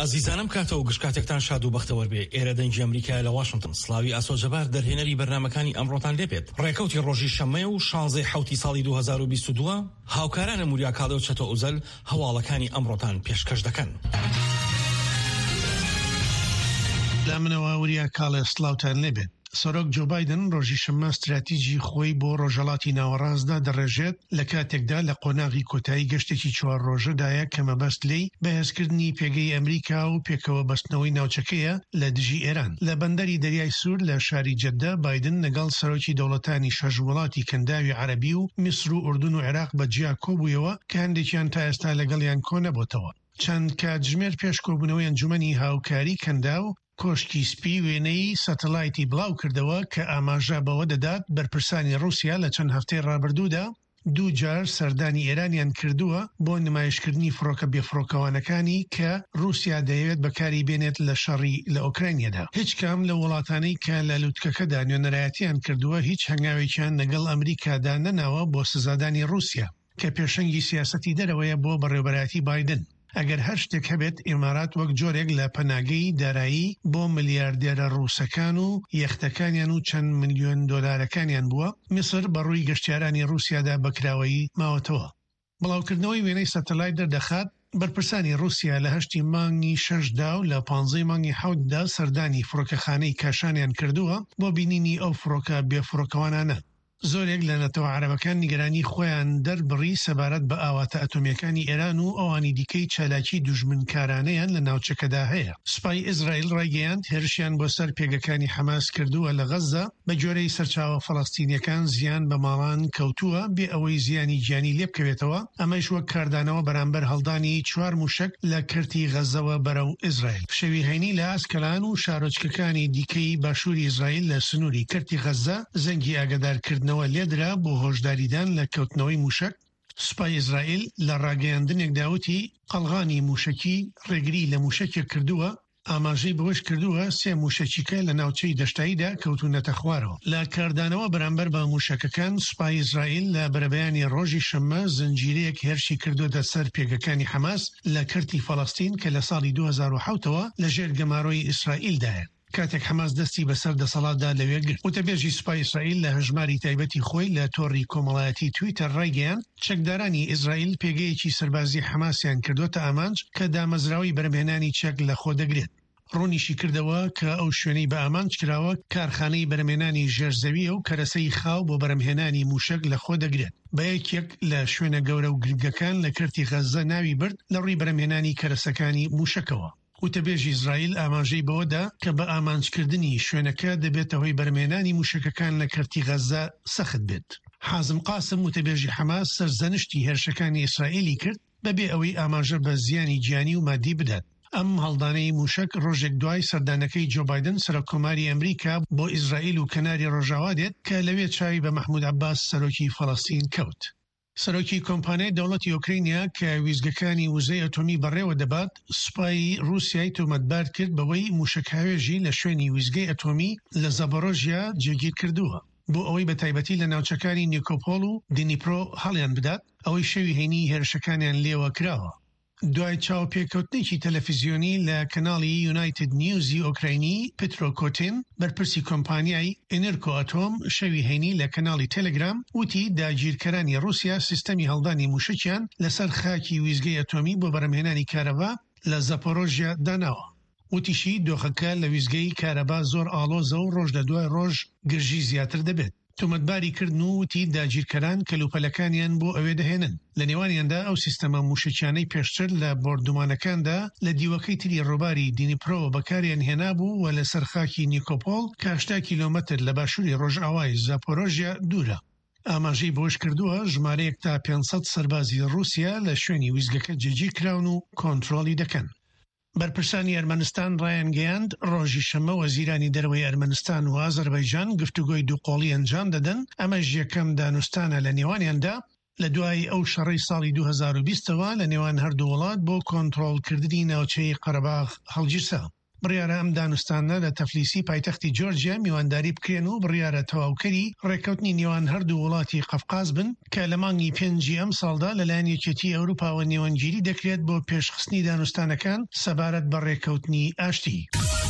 ئازیزانم کاتەوە گشتکاتێکتان شاد و بەختەوەر بێ. ئێرە دەنگی ئەمریکا لە واشنگتن سڵاوی ئاسۆجەبار دەرهێنەری بەرنامەکانی ئەمڕۆتان لێبێت. ڕێکەوتی ڕۆژی شەممە و 16 حوتی ساڵی 2022 هاوکارانە موریا کاڵێ و چەتۆ ئوزەل هەواڵەکانی ئەمڕۆتان پێشکەش دەکەن. لا منەوە وریا کاڵێ سڵاوتان لێبێت. سەرۆک جۆ بایدن ڕۆژی شەممە استراتیژی خۆی بۆ ڕۆژهەڵاتی ناوەڕاستدا دەڕێژێت لە کاتێکدا لە قۆناغی کۆتایی گەشتێکی 4 ڕۆژەدایە کە مەبەست لێی بەهێزکردنی پێگەی ئەمریکا و پێکەوە بەستنەوەی ناوچەکەیە لە دژی ئێران. لە بەندەری دەریای سوور لە شاری جەددە بایدن لەگەڵ سەرۆکی دەوڵەتانی 6 وڵاتی کەنداوی عەرەبی و میسر و ئوردون و عێراق بەجیا کۆبوویەوە کە هەندێکیان تا ئێستا لەگەڵیان کۆ نەبووتەوە. چەند کاتژمێر پێش کۆبوونەوەی ئەنجومەنی هاوکاری کەنداو کۆشکی سپی وێنەی سەتەلایتی بڵاو کردەوە کە ئاماژە بەوە دەدات بەرپرسانی رووسیا لە چەند هەفتەی ڕابردوودا 2 جار سەردانی ئێرانیان کردووە بۆ نمایشکردنی فڕۆکە بێفڕۆکەوانەکانی کە رووسیا دەیەوێت بەکاری بێنێت لە شەڕی لە ئۆکراینیەدا. هیچ کام لە وڵاتانەی کە لە لووتکەکەدا نوێنەرایەتیان کردووە هیچ هەنگاوێکیان لەگەڵ ئەمریکادا نەناوە بۆ سزادانی رووسیا کە پێشەنگی سیاسەتی دەرەوەیە بۆ بەڕێوەبەرەتی بایدن. ئەگەر هەر شتێک هەبێت ئێمارات وەک جۆرێک لە پەناگەی دارایی بۆ ملیاردێرە ڕووسەکان و یەختەکانیان و چەند ملیۆن دۆلارەکانیان بووە، میسر بەڕووی گەشتیارانی رووسیادا بەکراوەیی ماوەتەوە. بڵاوکردنەوەی وێنەی سەتەلایت دەردەخات بەرپرسانی رووسیا لە 8 مانگی 6دا و لە 15 مانگی 7دا سەردانی فڕۆکەخانەی کاشانیان کردووە بۆ بینینی ئەو فڕۆکە بێفڕۆکەوانانە. زۆرێک لە نەتەوە عەرەبەکان نیگەرانی خۆیان دەربڕی سەبارەت بە ئاواتە ئەتۆمیەکانی ئێران و ئەوانی دیکەی چالاکی دوژمنکارانەیان لە ناوچەکەدا هەیە. سوپای ئیزرائیل ڕایگەیاند هێرشیان بۆ سەر پێگەکانی حەماس کردووە لە غەزە بە جۆرەی سەرچاوە فەڵەستینیەکان زیان بە ماڵان کەوتووە بێ ئەوەی زیانی گیانی لێ بکەوێتەوە، ئەمەش وەک کاردانەوە بەرامبەر هەڵدانی 4 موشک لە کردی غەزەوە بەرەو ئیزرائیل. شەوی هەینی لە ئاسکەلان و شارۆچکەکانی دیکەی باشووری ئیزرائیل لە سنووری کردی غەزە زەنگی ئاگادارکردنەوە لێدرا بۆ هۆشداریدان لە کەوتنەوەی موشک. سوپای ئیزرائیل لە ڕاگەیاندنێک داوتی قەڵغانی موشکی ڕێگری لە موشکێک کردووە، ئاماژەی بەوەش کردووە 3 موشەچیکە لە ناوچەی دەشتاییدا کەوتونەتە خوارەوە. لە کاردانەوە بەرامبەر بە موشەکەکان سوپای ئیزرائیل لە بەرەبەیانی ڕۆژی شەممە زنجیرەیەک هێرشی کردوتە سەر پێگەکانی حەماس لە کردی فەڵەستین کە لە ساڵی 2007ەوە لە ژێر گەماڕۆی ئیسرائیلدایە. کاتێک حەماس دەستی بەسەر دەسەڵاتدا لەوێ گرت. وتەبێژی سوپای ئیسرائیل لە هەژماری تایبەتی خۆی لە تۆڕی کۆمەڵایەتی تویتەر ڕایگەیاند چەکدارانی ئیزرائیل پێگەیەکی سەربازی حەماسیان کردوتە ئامانج کە دامەزراوی بەرهێنانی چەک لە خۆ دەگرێت. ڕوونیشی کردەوە کە ئەو شوێنەی بە ئامانج کراوە کارخانەی بەرهێنانی ژێرزەویە و کەرەسەی خاو بۆ بەرهێنانی موشک لە خۆ دەگرێت. بە یەکێک لە شوێنە گەورە و گرنگەکان لە کردی غەزە ناوی برد لە ڕووی بەرهێنانی کەرەسەکانی موشکەوە. وتەبێژی ئیزرائیل ئاماژەی بەوەدا کە بە ئامانجکردنی شوێنەکە دەبێتە هۆی بەرهێنانی موشکەکان لە کردی غەزە سەخت بێت. حازم قاسم وتەبێژی حەماس سەرزەنشتی هێرشەکانی ئیسرائیلی کرد بەبێ ئەوەی ئاماژە بە زیانی گیانی و مادی بدات. ئەم هەڵدانەی موشک ڕۆژێک دوای سەردانەکەی جۆ بایدن سەرۆکۆماری ئەمریکا بۆ ئیزرائیل و کەناری ڕۆژاوا دێت کە لەوێ چاوی بە مەحموود عەباس سەرۆکی فەڵەستین کەوت. سەرۆکی کۆمپانیای دەوڵەتی ئۆکراینیا کە ویزگەکانی وزەی ئەتۆمی بەڕێوە دەبات سوپای رووسیای تۆمەتبار کرد بەوەی موشکهاوێژی لە شوێنی ویزگەی ئەتۆمی لە زەپۆرۆژیا جێگیر کردووە بۆ ئەوەی بە تایبەتی لە ناوچەکانی نیکۆپۆڵ و دنیپرۆ هەڵیان بدات، ئەوەی شەوی هەینی هێرشەکانیان لێوە کراوە. دوای چاوپێکەوتنێکی تەلەڤیزیۆنی لە کەناڵی یونایتد نیوزی ئۆکراینی پترۆ کۆتین بەرپرسی کۆمپانیای ئێنێرکۆ ئەتۆم شەوی هەینی لە کەناڵی تەلەگرام وتی داگیرکەرانی رووسیا سیستەمی هەڵدانی موشکیان لەسەر خاکی ویزگەی ئەتۆمی بۆ بەرهێنانی کارەبا لە زەپۆرۆژیا داناوە. وتیشی دۆخەکە لە ویزگەی کارەبا زۆر ئاڵۆزە و ڕۆژ لە دوای ڕۆژ گرژی زیاتر دەبێت. تۆمەتباری کردن و وتی داگیرکەران کەلوپەلەکانیان بۆ ئەوێ دەهێنن. لە نێوانیاندا ئەو سیستەمە موشکیانەی پێشتر لە بۆردومانەکاندا لە دیوەکەی تری ڕۆباری دینیپرۆ بەکاریان هێنابوو و لە سەرخاکی نیکۆپۆڵ کە 8 کیلۆمەتر لە باشووری ڕۆژئاوای زاپۆرۆژیا دوورە. ئاماژەی بۆش کردووە ژمارەیەک تا 500 سەربازی رووسیا لە شوێنی ویزگەکە جێگیر کراون و کۆنتڕۆڵی دەکەن. بەرپرسانی ئەرمەنستان ڕایانگەیاند ڕۆژی شەممە وەزیرانی دەرەوەی ئەرمەنستان و ئازەربایجان گفتوگۆی دووقۆڵی ئەنجام دەدەن. ئەمەش یەکەم دانوستانە لە نێوانیاندا لە دوای ئەو شەڕەی ساڵی 2020ەوە لە نێوان هەردوو وڵات بۆ کۆنتڕۆڵکردنی ناوچەی قەرەباغ هەڵگیرسا. بڕیارە ئەم دانوستانە لە تەفلیسی پایتەختی جۆرجیا میوانداری بکرێن و بڕیارە تەواوکەری ڕێکەوتنی نێوان هەردوو وڵاتی قەفقاز بن کە لە مانگی 5 ئەم ساڵدا لەلایەن یەکێتی ئەوروپاوە نێوەنگیری دەکرێت بۆ پێشخستنی دانوستانەکان سەبارەت بە ڕێکەوتنی ئاشتی.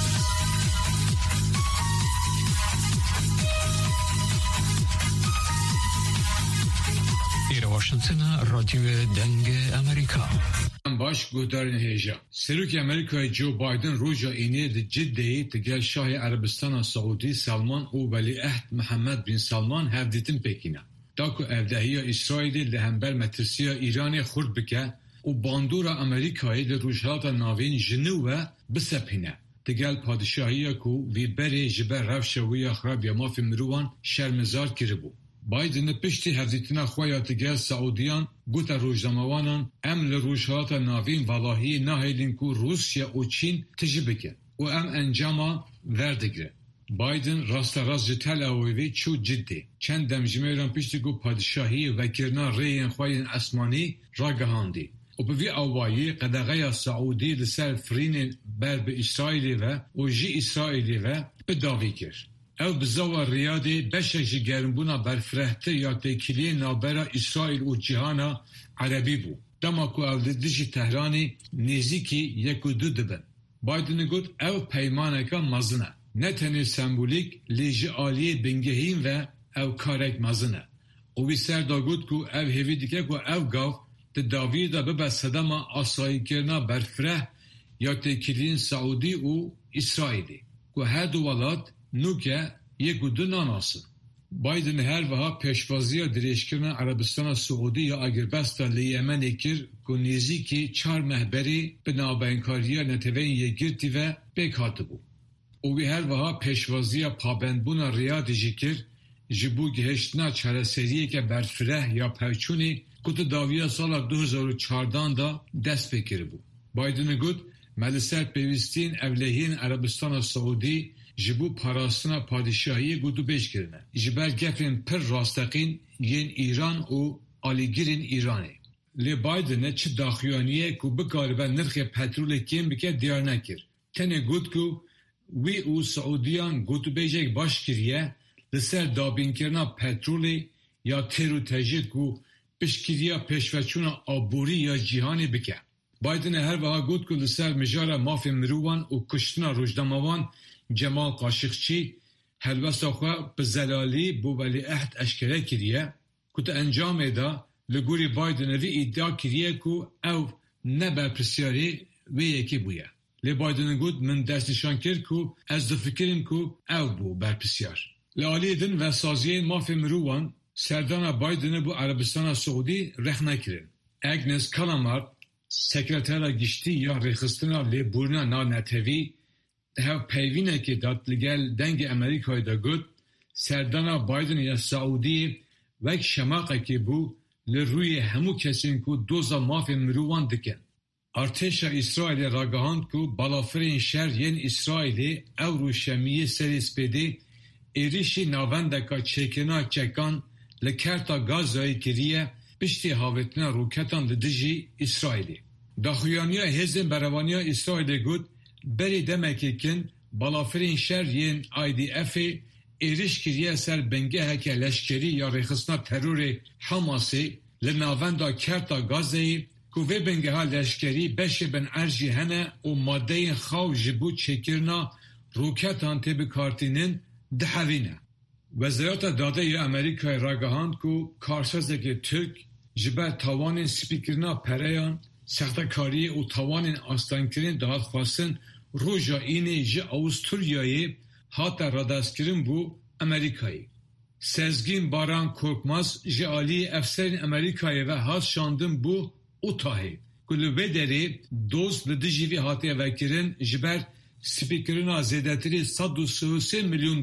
واشنطن رادیو دنگ امریکا. باش گوهدارین هیجا سروک امریکای جو بایدن روژا اینه ده جدهی تگل شاه عربستان سعودی سلمان و ولیعهد محمد بن سلمان هفدیتن پکینه داکو افدهی اسرائیل لهمبر مترسیا ایران خورد بکه و باندور امریکای لروجهات ناوین جنوه بسپینه تگل پادشاهی کو وی بری جبر رفشوی خراب یا مافی مروان شرمزار کربو. بایدن پشتی هفزیتنا خویات گل سعودیان گوتا روزنامه‌وانان ام لروجهات ناوین والهی نهیلین کو روسیا و چین تجربه و ام انجاما وردگره. بایدن راست جتل اویوی چو جدی چند دمجمیران پشتی کو پادشاهی و کرنا ریین خوین اسمانی را گهاندی و به وی اوایی قدغه سعودی لسر فرین بر به اسرائیلی و جی اسرائیلی و به داوی کرد. او بزاور ریاده بشک گرمبونا برفرهته یا تکیلی نابرا اسرائیل و جهانا عربی بو. دما کو او دیجی تهرانی نزیکی یک و دو دبن. بایدن گفت او پیمانکا مزنه. نه تنه سمبولیک لیجی آلیه بنگهین و او کارک مزنه. او بی سر دا گفت کو او هیوی دیگه کو او گاو ده داوی دا ببه صدما آسایی کرنا برفره یا تکیلین سعودی و اسرائیلی. کو هر دو ولاد نوکه یک و دو ناناسın. Biden her vaha peşvaziya direşkirna Arabistan Suudi ya Agirbasta li Yemen ekir ku niziki çar mehberi binabenkariya neteveyin yegirti ve bek hatı bu. O bir her vaha peşvaziya pabendbuna riyad jikir jibu geheştina çareseriye ke berfireh ya pevçuni kutu daviya sala 2004'dan da dest bekiri bu. Biden'ı gud meliser pevistin evlehin Arabistan Suudi jibu parasına padişahiye gudu beş kirine. Jiber gefin per rastaqin yen İran u aligirin İran'ı. Le Biden'e çi daxiyaniye ku bikaribe nırxı petrolü kim bike diyar nekir. Tene gud ku vi u Saudiyan gudu bejek baş kiriye liser dabinkirna petrolü ya terutejit ku pişkiriya peşveçuna aburi ya cihani bike. Biden'e her vaha gud ku liser mijara mafi miruvan u kuştuna rojdamavan Cemal Kaşıkçı helvesta xwe bi zelalî bû Veliehd eşkere kiriye ku te encamê da li gorî Bidenê vî îdia kiriye ku ew ne berpirsiyarî wê yekî bûye. Lê Bidenê got min destnîşan kir ku ez difikirim ku ew bû berpirsiyar. Li aliyê din ve saziyên mafê mirovan serdana Bidenê bû Arabistana Suudî rex nekirin. Agnes Callamard sekretera giştî ya rêxistina lêbûrina nanetevî hev peyvinekê dat li gel dengê Amerîkayê de got serdana Biden ya Saudî wek şemaqekê bû li rûyê hemû kesên ku doza mafê mirovan dikin. Artêşa İsraîlê ragihand ku balafirên şer yên İsraîlê ew rûşemiyê serê spêdê êrişî navendeka çêkirina çekan li kerta Gazayê kiriye piştî havetina roketan li dijî İsraîlê. Daxuyaniya hêzên berevaniya İsraîlê got beri demekê kin balafirên şer yên IDF'ê êriş kiriye ser bingeheke leşkerî ya rêxistina terorê Hamasê li navenda kerta Gazayê ku vê bingeha leşkerî beşê bin erjî hene û maddeyên xaw ji bo çêkirina roketan tê bikartînin dihevîne. Wezareta Dadê ya Amerîkayê ragihand ku karsazekê Türk ji ber tawanên spîkirina pereyan sextekariyê û tawanên astankirin dihatxwastin roja înê ji Avusturyayê hata radestkirin bû Amerîkayê. Sezgin Baran Korkmaz ji aliyê efserên Amerîkayê ve hat şandin bû Utahê ku li vê derê doz li dijî vî hatiye vekirin ji ber spîkirina zêdetirî $133 milyon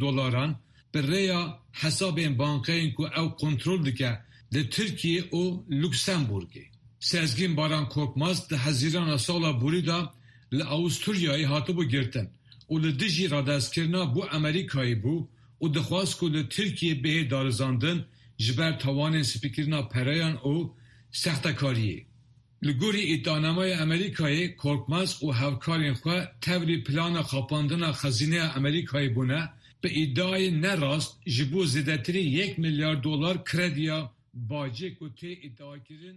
bi rêya hesabên bankayên ku ew kontrol dike li Tirkiye û Lüksemburgê. Sezgin Baran Korkmaz di hezîrana sala borî da li Avusturyayê hatibû girtin û li dijî radestkirina bu Amerîkayê bû û dixwast ku li Tirkiye bihê darizandin ji ber tawanên spîkirina pereyan û sextekariyê. لگوری ادانامای امریکایی کورکماس و هفکارین خواه توری پلان خاپاندن خزینه امریکایی بونه به ادعای نراست جبو زیدتری 1 میلیارد دلار کردیا باجه کتی ادعا کردن.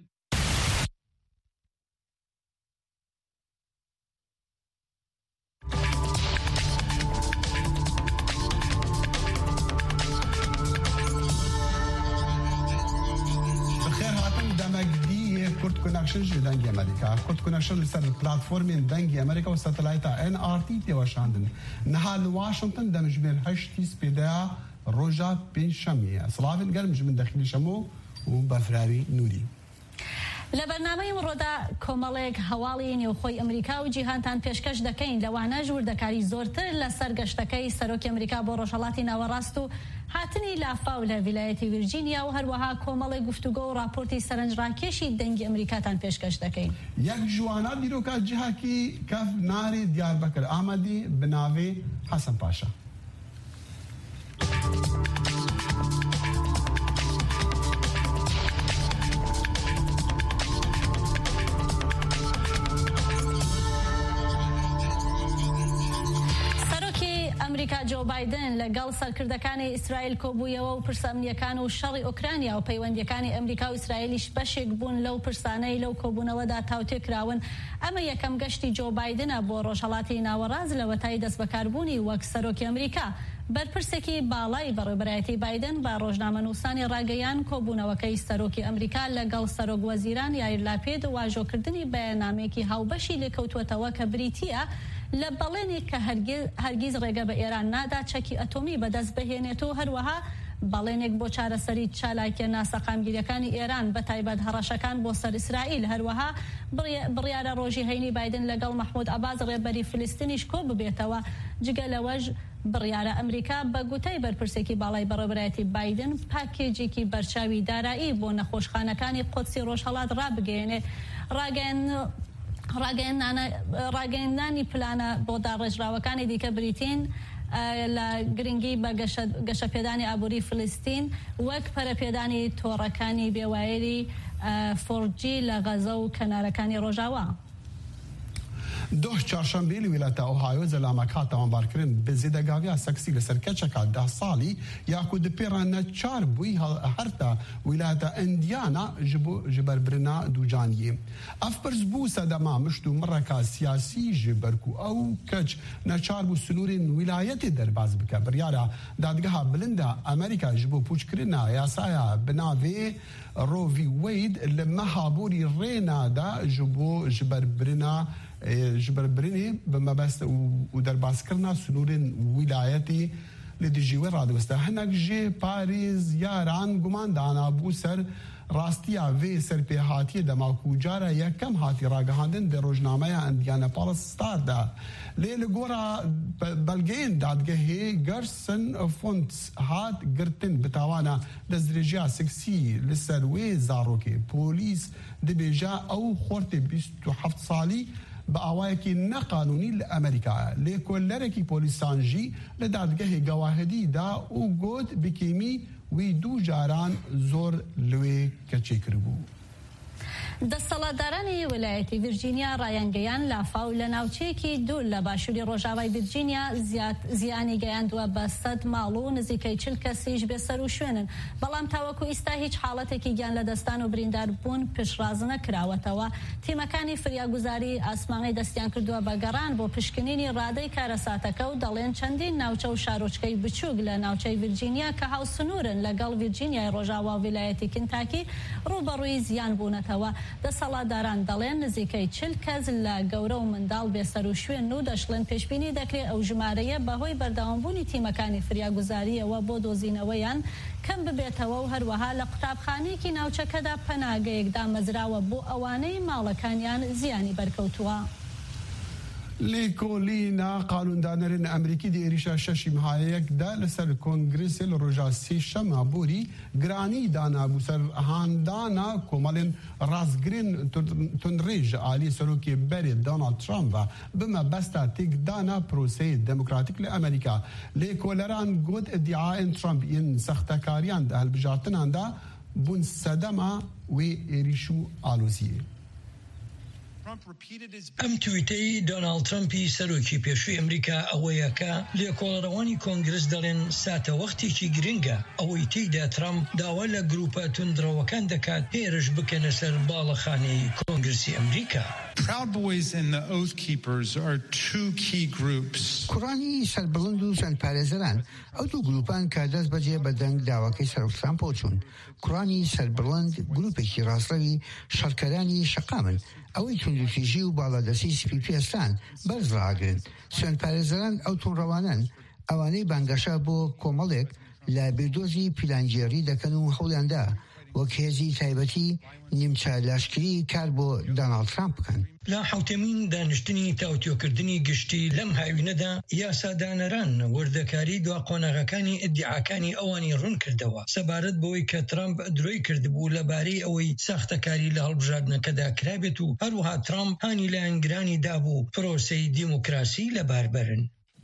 كورت كونكشن جي دنگي امريكا كورت كونكشن لسر البلاتفورم دنگي امريكا وساتلايتا NRT واشاندن نهال واشنطن دمج بين هشتي سبيدا روجا بين شامية صلافن قرمج من داخل شمو وبفراري نوري لبرنامه مرودا کۆمەڵێک هەواڵی نێوخۆی ئەمریکا و جیهانتان پێشکەش دەکەین لەوانە ژووردەکاری زۆرتر لەسەر گەشتەکەی سەرۆکی ئەمریکا بۆ ڕۆژهەڵاتی ناوەڕاست و هاتنی لافاو لە ویلایەتی ڤیرجینیا و هەروەها کۆمەڵێک گفتوگۆ و راپۆرتی سەرنجڕاکێشی دەنگی ئەمریکاتان پێشکەش دەکەین. یەک جوانە دیرۆکە جیهاکی کەف ناری دیاربەکر ئامادی بناوێ حەسەن پاشا. جو بايدن لەگەڵ سەرکردەکانی ئیسرائیل کۆبوویەوە و پرسەمنیەکان و شەڕی ئۆکرانیا و پەیوەندیەکانی ئەمریکا و ئیسرائیلیش بەشێک بوون لەو پرسانەی لەو کۆبوونەوەدا تاوتێکراون. ئەمە یەکەم گەشتی جو بايدنە بۆ ڕۆژهەڵاتی ناوەڕاز لە وەتای دەستبەکاربوونی وەک سەرۆکی ئەمریکا. بەرپرسێکی باڵای بەڕێوەبەرایەتی بايدن بە ڕۆژنامەنووسانی ڕاگەیان کۆبوونەوەکەی سەرۆکی ئەمریکا لەگەڵ سەرۆک وەزیران یایر لاپێد و واژۆکردنی بەیاننامەیەکی هاوبەشی لێکەوتووەتەوە کە بریتیە لە بەڵێنی کە هەرگیز ڕێگە بە ئێران نادا چەکی ئەتۆمی بەدەست بهێنێتەوە هەروەها بەڵێنێک بۆ چارەسەری چالاکیە ناسەقامگیریەکانی ئێران بە تایبەت هەڕەشەکان بۆ سەر ئیسرائیل هەروەها بڕیارە ڕۆژی هەینی بايدن لەگەڵ مەحموود عەباس ڕێبەری فلستینیش کۆ ببێتەوە. جگە لەوەش بڕیارە ئەمریکا بە گوتەی بەرپرسێکی باڵای بەڕێوەبەرایەتی بايدن پاکێجێکی بەرچاوی دارایی بۆ نەخۆشخانەکانی قودسی ڕۆژهەڵات ڕابگەێنێ. ڕاگەیاندانی پلانە بۆ داڕێژراوەکانی دیکە بریتین لە گرنگی بە گەشەپێدانی ئابووری فلستین وەک پەرەپێدانی تۆڕەکانی بێوایەری 4G لە غەزە و کەنارەکانی ڕۆژاوا. دوه چهارشنبه لولاية اوهايو زلامك هاتا وانباركرين بزيدگاويا سكسي لسركتشكا 10 سالي ياكو دبيرانا چار بوي هرتا ولاية انديانا جبر برنا دوجاني افبرز بو سدما مشتو مركا سياسي جبركو او كج نچار بو سنورين ولاية درباز بك بريارا دادگاها بلندا امريكا جبو پوچكرنا ياسايا بناوي رو في ويد لما هابوري رينا دا جبو جبر برني بما بس ودرباس كرنا سنورين ولايتي لدجيوه رادوستا هناك جي باريس ياران قمان دانا بوسر راستيا في سرپی هاتی دماکو جارا یکم هاتی راگهاندن در روزنامه اندیانا پالاس ستار دا لیل گورا بلگین دادگهی گرسن فونتس هات گرتن بتاوانا دزرجا سکسی لسروی زاروکی پولیس دبیجا او خورت 27 سالی بأوايكي نقانوني لأمريكا لكولركي بوليسانجي لدادگه گواهدي دا وقود بكيمي ويدو جاران زور لوي كچيكربو. دەسەڵاتدارانی ویلایەتی ڤیرجینیا ڕایانگەیان لافاو لە ناوچەیەکی دوور لە باشووری ڕۆژاوای ڤیرجینیا زیانی گەیاندووە بە 100 ماڵ و نزیکەی 40 کەسیش بێسەر و شوێنن بەڵام تاوەکو ئیستا هیچ حاڵەتێکی گیان لە دەستان و بریندار بوون پشتڕاز نەکراوەتەوە. تیمەکانی فریاگوزاری ئاسمانەی دەستیان کردووە بە گەڕان بۆ پشکنینی ڕادەی کارەساتەکە و دەڵێن چەندین ناوچە و شارۆچکەی بچووک لە ناوچەی ڤیرجینیا کە هاوسنوورن لەگەڵ ڤیرجینیای ڕۆژاوا و ویلایەتی کنتاکی ڕوبەڕووی زیان بوونەتەوە. دەسەڵاتداران دەڵێن نزیکەی 40 کەس لە گەورە و منداڵ بێسەر و شوێن و دەشڵێن پێشبینی دەکرێت ئەو ژمارەیە بەهۆی بەردەوامبوونی تیمەکانی فریاگوزاریەوە بۆ دۆزینەوەیان کەم ببێتەوە و هەروەها لە قوتابخانەیەکی ناوچەکەدا پەناگەیەک دامەزراوە بۆ ئەوانەی ماڵەکانیان زیانی بەرکەوتووە. ليكولينا قانون دانرين امريكي دي ريشا شاشي مهايك دا لسر كونغرس الرجا سيشم بوري غراني دانا بوسر هاندانا كومالين راسغرين تنريج علي سروكي بري دونالد ترامب بما بستا تيك دانا بروسي ديمقراطيك لامريكا ليكولران قد ادعاء ترامب ان سختكاريان دا هالبجارتن دا بون سدما ويريشو آلوزيه. ئەم تویتەی دۆناڵد ترەمپی سەرۆکی پێشووی ئەمریکا ئەوەیە کە لێکۆڵەرەوانی کۆنگرس دەڵێن ساتە وەختێکی گرنگە ئەوەی تێیدا ترەمپ داوا لە گروپە توندڕەوەکان دەکات هێرش بکەنە سەر باڵەخانەی کۆنگرسی ئەمریکا. Proud Boys and the Oath Keepers are two key groups. کوڕانی سەربڵند و چەند پارێزەران ئەو دوو گروپان کە دەست بەجێ بە دەنگ داواکەی سەرۆک ترەمپ چوون. کوڕانی سەربڵند گروپێکی ڕاستەوی شەڕکەرانی شەقامن ئەوەی توندوتیژی و باڵادەسی سپی پێستان بەرز ڕاگرن. چەند پارێزەران ئەو توونڕەوانن ئەوانەی بانگەشە بۆ کۆمەڵێک لە بێدۆزی پیلانگیێڕی دەکەن و هەوڵیاندا وەک هێزی تایبەتی نیمچە لاشکری کار بۆ دۆناڵد ترەمپ بکەن. لە حوتەمین دانیشتنی تاوتۆکردنی گشتی لەم هاوینەدا یاسادانەران وردەکاری دوا قۆناغەکانی ئیدعاکانی ئەوانی ڕوون کردەوە سەبارەت بەوەی کە ترەمپ درۆی کردبوو لەبارەی ئەوەی ساختەکاری لە هەڵبژاردنەکەدا کرابێت و هەروەها ترەمپ هانی لایەنگرانی دابوو پرۆسەی دیموکراسی لەباربەرن.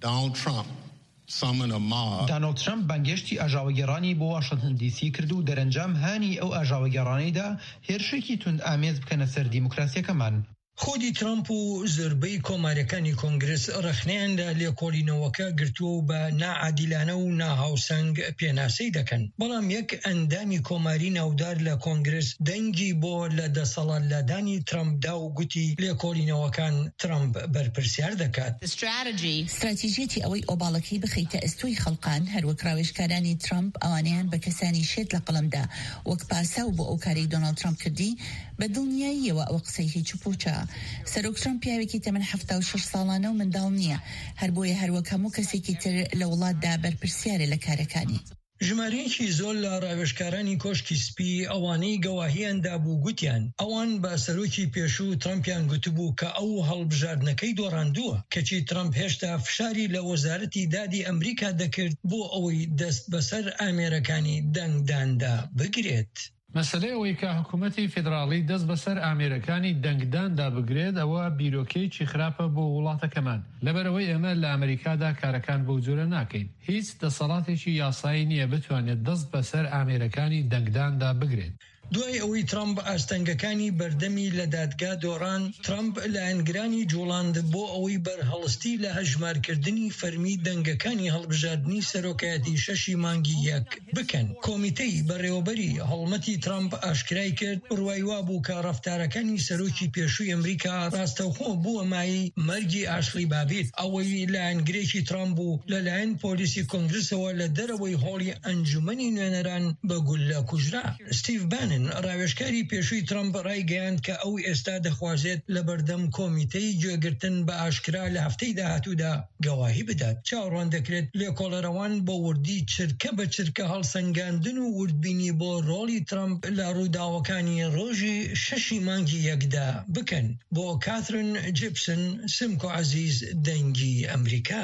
دانالد ترەمپ بانگێشتی ئاژاوەگێڕانی بۆ واشنتن دیسی کرد و دەرەنجام هانی ئەو ئاژاوەگێڕانەیدا هێرشێکی تند ئامێز بکەنە سەر دیموکراسیەکەمان. خۆدی ترەمپ و زۆربەی کۆمارەکانی کۆنگرس ڕەخنەیان لە لێکۆڵینەوەکە گرتووە و بە نائادیلانە و ناهاوسەنگ پێناسەی دەکەن. بەڵام یەک ئەندامی کۆماری ناودار لە کۆنگرس دەنگی بۆ لە دەسەڵات لەدانی ترەمپدا و گوتی لێکۆڵینەوەکان ترەمپ بەرپرسیار دەکات. استراتیژیەتی ئەوەی ئۆباڵەکەی بخەیتە ئەستۆی خەڵقان هەروەک ڕاوێژکارانی ترەمپ ئەوانەیان بە کەسانی شێت لە قەڵەمدا وەک پاسا و بۆ ئەو کارەی دۆناڵد ترەمپ کردی بە دڵنیاییەوە ئەوە قسەی هیچ و پوچە. سەرۆک ترەمپ پیاوێکی تەمەن 76 ساڵانە و منداڵ نییە هەر بۆیە هەروەک هەموو کەسێکی تر لە وڵاتدا بەرپرسیارە لە کارەکانی. ژمارەیەکی زۆر لە ڕاوێژکارانی کۆشکی سپی ئەوانەی گەواهیاندا بوو گوتیان ئەوان بە سەرۆکی پێشوو ترەمپیان گوتبوو کە ئەو هەڵبژاردنەکەی دۆڕاندووە کەچی ترەمپ هێشتا فشاری لە وەزارەتی دادی ئەمریکا دەکرد بۆ ئەوەی دەست بەسەر ئامێرەکانی دەنگداندا بگرێت. مەسەلەی ئەوەی کە حکوومەتی فیدراڵی دەست بەسەر ئامێرەکانی دەنگداندا بگرێت ئەوە بیرۆکەیەکی خراپە بۆ وڵاتەکەمان لەبەرەوەی ئێمە لە ئەمریکادا کارەکان بەو جۆرە ناکەین هیچ دەسەڵاتێکی یاسایی نییە بتوانێت دەست بەسەر ئامێرەکانی دەنگداندا بگرێت. دوای ئەوەی ترەمپ ئاستەنگەکانی بەردەمی لە دادگا دۆڕان ترەمپ لایەنگرانی جوڵاند بۆ ئەوەی بەرهەڵستی لە هەژمارکردنی فەرمی دەنگەکانی هەڵبژاردننی سەرۆکایەتی شەشی مانگی یەک بکەن. کۆمیتەی بەڕێوەبەری هەڵمەتی ترەمپ ئاشکرای کرد ڕوایوا بوو کە ڕەفتارەکانی سەرۆکی پێشووی ئەمریکا ڕاستەوخۆ بووە مای مەرگی ئاشلی بابێت ئەوەی لایەنگرێکی ترەمپ بوو لەلایەن پۆلیسی کۆنگرسەوە لە دەرەوەی هۆڵی ئەنجومەنی نوێنەران بە گولە کوژرا. ستیڤ بانن ڕاوێژکاری پێشووی ترەمپ ڕایگەیاند کە ئەو ئێستا دەخوازێت لە بەردەم کۆمیتەی گوێگرتن بە ئاشکرا لە هەفتەی داهاتوودا گەواهی بدات. چاوەڕوان دەکرێت لێکۆڵەرەوان بە وردی چرکە بە چرکە هەڵسەنگاندن و وردبینی بۆ ڕۆڵی ترەمپ لە ڕووداوەکانی ڕۆژی شەشی مانگی یەکدا بکەن. بۆ کاترین جیپسن سمکۆ عەزیز دەنگی ئەمریکا.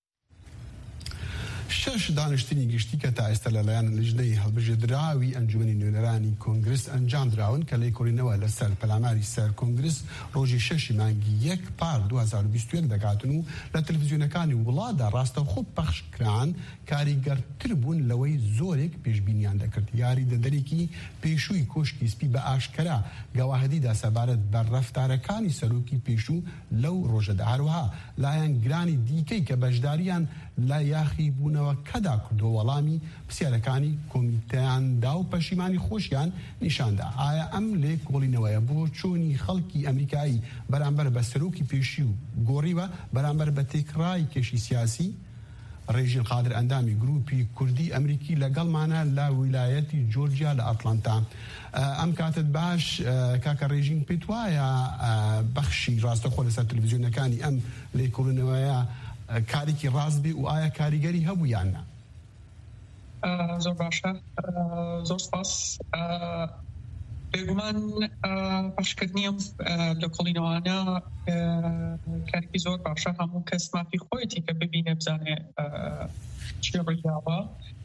6 دانیشتنی گشتی کە تا ئێستا لەلایەن لیژنەی هەڵبژێردراوی ئەنجومەنی نوێنەرانی کۆنگرس ئەنجام دراون کە لێکۆڵینەوە لەسەر پەلاماری سەر کۆنگرس ڕۆژی 6 مانگی 1 پار 2021 دەکاتن و لە تەلەڤیزیۆنەکانی وڵاتدا ڕاستەوخۆ پەخشکران کاریگەرتر بوون لەوەی زۆرێک پێشبینیان دەکرد. یاری دەدەرێکی پێشووی کۆشکی سپی بە ئاشکرا گەواهدیدا سەبارەت بە ڕەفتارەکانی سەرۆکی پێشوو لەو ڕۆژەدا هەروەها لایەنگرانی دیکەی کە بەشداریان لە یاخی بوونەوە کەدا کردو وەڵامی پرسیارەکانی کۆمیتەیاندا و پەشیمانی خۆشیان نیشاندا. ئایا ئەم لێکۆڵینەوەیە بۆ چۆنی خەڵکی ئەمریکایی بەرامبەر بە سەرۆکی پێشوو گۆڕیوە بەرامبەر بە تێکڕای کێشی سیاسی؟ ڕێژین قادر ئەندامی گروپی کوردی ئەمریکی لەگەڵمانە لە ویلایەتی جۆرجیا لە ئەتلانتا. ئەم کاتت باش کاکە ڕێژین پێت وایە بەخشی ڕاستەخۆ لەسەر تەلەڤیزیۆنەکانی ئەم لێکۆڵینەوەیە کارێکی ڕاست بێ و ئایا کاریگەری هەبوو یان نا؟ زۆر باشە، زۆر سپاس. بێگومان پاشکردنی ئەم لێکۆڵینەوانە کارێکی زۆر باشە. هەموو کەس مافی خۆیەتی کە ببینێ بزانێ چی ڕێگاوە.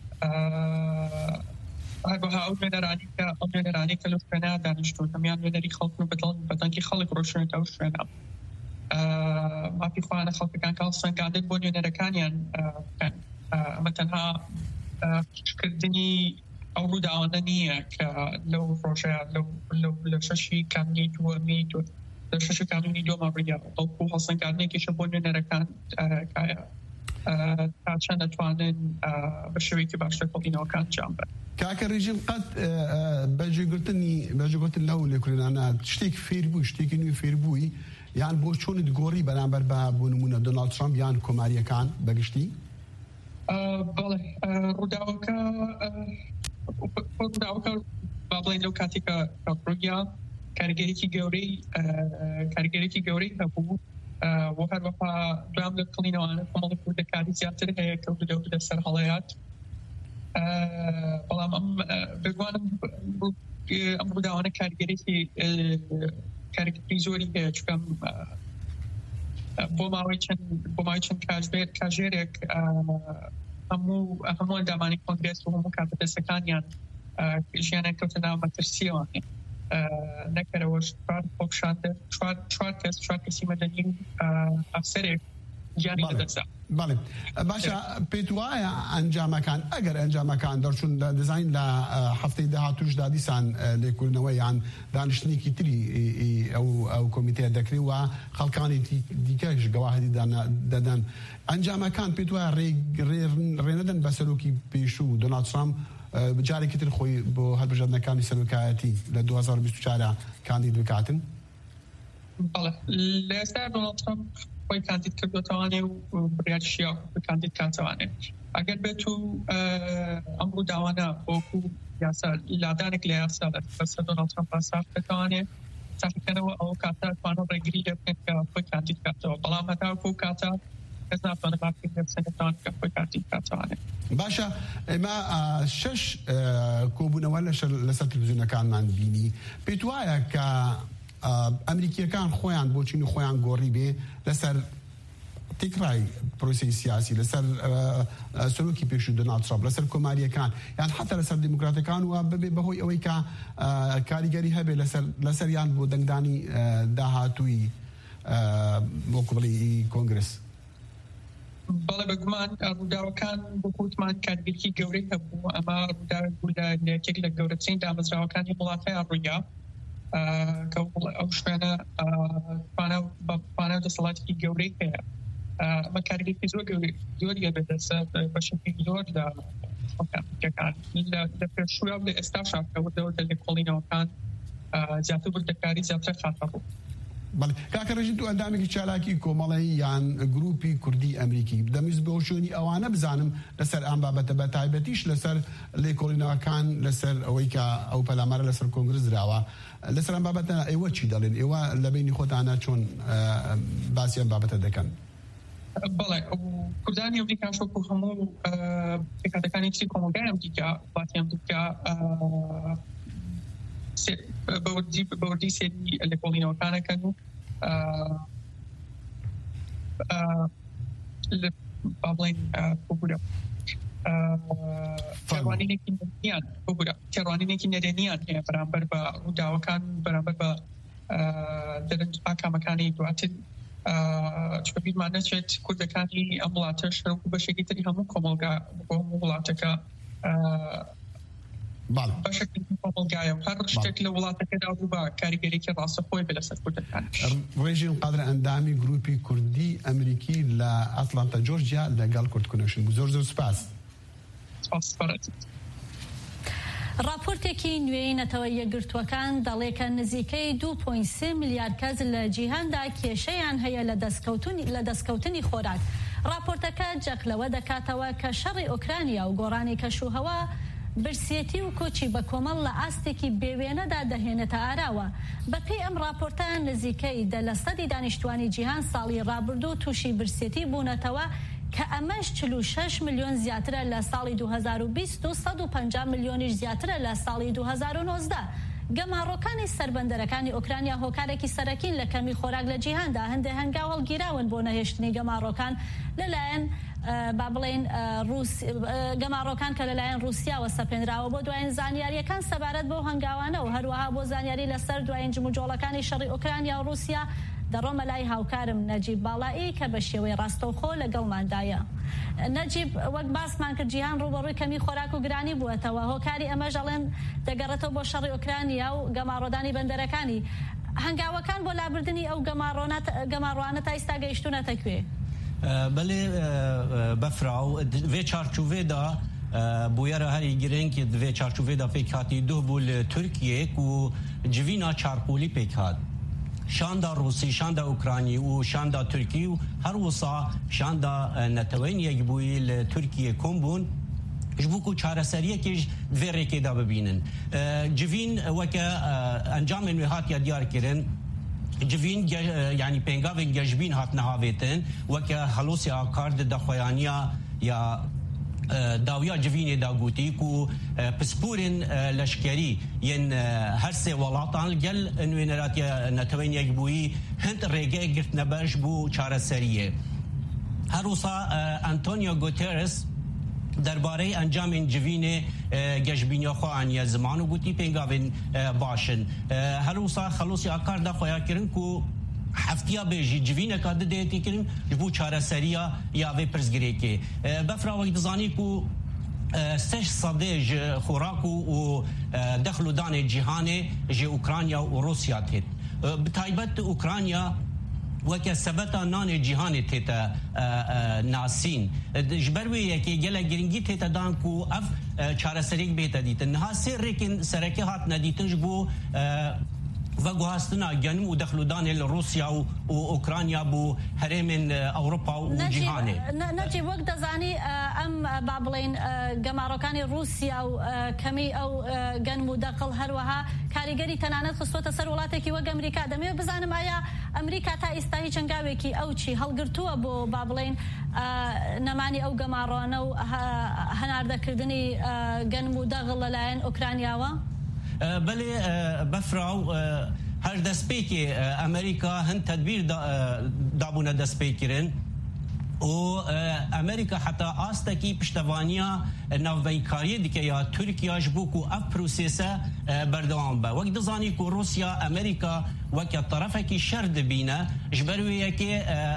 هەروەها ئەو نوێنەرانی کە لەو شوێنە دانیشتوون هەمیان نوێنەری خەڵکن و بەدەنگی خەڵک ڕۆشنێتە ئەو شوێنە. مافی خوانە خەڵکەکان کە هەڵسەنگاندن بۆ نوێنەرەکانیان بکەن. ئەمە تەنها پشتکردنی ئەو ڕووداوانە نییە کە لەو ڕۆژەیە لە شەشی کامی دووەمی شەشەکانی دووەمە ڕیا بەڵکو هەڵسەنگاندنێکیشە بۆ نوێنەرەکان تا چەند دەتوانن بە شێوەیەکی باشتر کۆبینەوەکان جام بن. کاکە ڕێژین قەت بەجێگرتن لەو لێکۆڵینانە شتێکی فێربووی شتێکی نوێی فێربووی یان بۆ چۆنت گۆڕی بەرامبەر بە بۆ نمونە دۆناڵد ترامپ یان کۆماریەکان بەگشتی؟ بەڵێ ڕووداوەکە با بڵێن لەو کاتێکە ڕوویا کارگەرێکی گەورەی هەبوو بۆ هەروەها دوام لە کڵینەوانە کۆمەڵی کوردەکانی زیاتر هەیە کە بدە سەر هەڵەیات بەڵام بگوانم ئەم ڕووداوانە کارگەری زۆری هەیە چکەم بۆ ماوەی چەند کاژێرێک هەموو ئەندامانی کۆنگرێس و هەموو کاربەدەستەکانیان ژیانیان کەوتە ناو مەترسیەوانێ نەکەرەوە چوار کەسی مەدەنی و ئەفسەرێک گیانی لەدەستا. بەڵێ باشە پێت وایە ئەنجامەکان ئەگەر ئەنجامەکان دەرچوون دەزانین لە هەفتەی داهاتووشدا دیسان لێکۆڵینەوەی یان دانیشتنێکی تری ئەو کۆمیتەیە دەکرێت و خەڵکانی دیکەش گەواهی دەدەن ئەنجامەکان پێت وایە ڕێنەدەن بە سەرۆکی پێشوو دۆناڵد ترامپ جارێکی تر خۆی بۆ هەڵبژاردنەکانی سەرۆکایەتی لە 2024 کاندید بکاتن؟ بەڵێ لە ئێستا دۆناڵد ترامپ خۆی کاندید کردوتەوانێ و بڕیاریشیا کاندید کاتەوانێ ئەگەر بێت و ئەم ڕووداوانە بۆکو یاسا لادانێک لە یاسا بەسەر دۆناڵد ترامپ ساف بکەوانێ سافتکەنەوە ئەو کاتە توانە ڕێگری لێ بکەن کە خۆی کاندید کاتەوە بەڵام هەتاکو کاتە کەس ناتوانێت باکردن سەنەتان کە خۆی کاندید کاتەوانێ. باشە ئێمە 6 کۆبوونەوە لەسەر تەلەڤیزیۆنەکانمان بینی پێت وایە کە ئەمریکیەکان خۆیان بۆ چین و خۆیان گۆڕی بێ لەسەر تێکڕای پرۆسەی سیاسی لەسەر سەرۆکی پێشوو دۆناڵد ترامپ لەسەر کۆماریەکان یان حتا لەسەر دیموکراتەکان و ببێ بەهۆی ئەوەی کە کاریگەری هەبێ لەسەریان بۆ دەنگدانی داهاتووی وەکو بڵێ کۆنگرس؟ بەڵێ بەگومان ڕووداوەکان بۆ کوتمان کارگەرێکی گەورەی هەبوو ئەمە ڕووداوێک بوو لە یەکێک لە گەورەترین دامەزراوەکانی وڵاتەیە ڕوویا کە ئەو شوێنە پانە دەسەڵاتێکی گەورەی هەیە ئەمە کارگەرێکی زۆریە بەدەسە بەشێکی زۆر لە خەڵکان لە پێشووە لە ئێستا شاکەوتەوە لە لێکۆڵینەوەکان زیاتر بردەکاری زیاتر خاتە بوو. بەڵێ کاکە ڕێژین تو ئەندامێکی چالاکی کۆمەڵی یان گروپی کوردی ئەمریکی دەمویست بۆ شوێنی ئەوانە بزانم لەسەر ئەم بابەتە بە تایبەتیش لەسەر لێکۆڵینەوەکان لەسەر ئەوەی کە ئەو پەلامارە لەسەر کۆنگرس دراوە لەسەر ئەم بابەتە ئێوە چی دەڵێن ئێوە لە بینی خۆتانە چۆن باسی ئەم بابەتە دەکەن؟ بەڵێ کوردانی ئەمریکا شۆکو هەموو پێکاتەکانی چی کۆمەلگای ئەمریکا وڵاتی ئەمریکا بەوردی سێری لێکۆڵینەوەکانەکەن و با بڵێن ببوورە تێڕوانینێکی نەرێنیان هەیە بەرامبەر بە ڕووداوەکان بەرامبەر بە ئاکامەکانی دواتر چکە بیرمان نەچێت کوردەکانی ئەم وڵاتە شەرک و بەشێکی تری هەموو کۆمەلگا بۆ هەموو وڵاتەکە بەشێکی کۆمەلگایە و هەر شتێک لە وڵاتەکەدا بوو بە کاریگەرێکی ڕاستەخۆی بێ لەسەر کوردەکان. ڕێژین قەدرە ئەندامی گروپی کوردی ئەمریکی لە ئەتلانتا جۆرجیا لەگەڵ کورد کۆنێکشن بوو. زۆر سوپاس. راپۆرتێکی نوێی نەتەوە یەکگرتووەکان دەڵێکە نزیکەی 2.3 میلیارد کەس لە جیهاندا کێشەیان هەیە لە دەستکەوتنی خۆراک. راپۆرتەکە جەخلەوە دەکاتەوە کە شەڕی ئۆکرانیا و گۆڕانی کەشوهەوا برسێتی و کۆچی بە کۆمەڵ لە ئاستێکی بێوێنەدا دەهێنێتە ئاراوە. بەپێی ئەم راپۆرتە نزیکەی 10% دانیشتوانی جیهان ساڵی ڕابردوو تووشی برسێتی بوونەتەوە کە ئەمەش 46 ملیۆن زیاترە لە ساڵی 2020 و 150 ملیۆنیش زیاترە لە ساڵی 2019. گەماڕۆکانی سەربەندەرەکانی ئۆکرانیا هۆکارێکی سەرەکین لە کەمی خۆراک لە جیهاندا هەندێک هەنگاو هەڵگیراون بۆ نەهێشتنی گەماڕۆکان لەلایەن با بڵێن گەماڕۆکان کە لەلایەن رووسیاوە سەپێنراوە بۆ دوایین زانیاریەکان سەبارەت بۆ هەنگاوانە و هەروەها بۆ زانیاری لەسەر دوایین جموجۆڵەکانی شەڕی ئۆکرانیا و رووسیا دەڕۆمە لای هاوکارم نەجیب باڵایی کە بە شێوەی ڕاستەوخۆ لەگەڵماندایە. نەجیب وەک باسمان کرد جیهان ڕوبەڕووی کەمی خۆراک و گرانی بووەتەوە هۆکاری ئەمەش ئەڵێن دەگەڕێتەوە بۆ شەڕی ئۆکرانیا و گەماڕۆدانی بەندەرەکانی. هەنگاوەکان بۆ لابردنی ئەو گەماڕوانە تا ئێستا گەیشتونەتە کوێ؟ بەڵێ بەفراو vê çarçovêda bûyera herî girêng divê çarçovêda pêk hatî duh bû li Tirkiyê ku civîna çarpolî pêk hat. Şanda Rusî, şanda Ukraynî û şanda Tirkî û her wisa şanda netewên yekbûyî li Tirkiyê kom bûn ji bo ku çareseriyekê ji divê rêkê de bibînin. Civîn weke encamên wê hatiye diyar kirin civîn yani pêngavên gejbîn hatine havêtin weke helosya kar di daxuyaniya ya dawiya civînê da gotî ku pisporên leşkerî yên her sê welatan gel nûneratiya netewên yekbûyî hind rêgeh girtine ber ji bo çareseriyê. Her wisa Antonio Guterres derbarê encamên civînê gejbîniya xwe aniye ziman û gotî pêngavên baş in. Her wisa xelosya kar da xweya kirin ku heftiya bêjî civîneka didêtî kirin ji bo çareseriya ya vê pirsgirêkê. Befra wek dizanî ku 600 ji xorak û dexl û danê cîhanê ji Ukrayna û Rusya têt. Bi taybet Ukrayna weke sebeta nanê cîhanê tête nasîn. Ji ber wê yekê gelek giringî tête dan ku ev çareseriyek bête dîtin. Niha sê rêkên serekê hatine dîtin ji bo veguhastina genim û dexlûdanê li Rusya û Ukrayna bû herêmên Ewropa û cîhanê. Necîb wek dezanî em ba bilên gemarokani Rusya û kemî ew genim û deqil her wiha karîgerî tenanet xistota ser welatekî wek Amerîka demê bizanim aya Amerîka ta îsta hiç hengavekî ew çî helgirtuwe bo ba bilên nemanî ew gemarwana û henardekirdinî genim û deqil lelayên Ukraynawa? بله بفراو هر دستپیکی امریکا هند تدبیر دابونه دستپیکرین و امریکا حتی آستکی پشتوانیا نویکاری دیگه یا ترکیه جبوکو اف پروسیسه بردوام با وقت دزانی که روسیا امریکا وقت طرفه که شرد بینه جبرویه که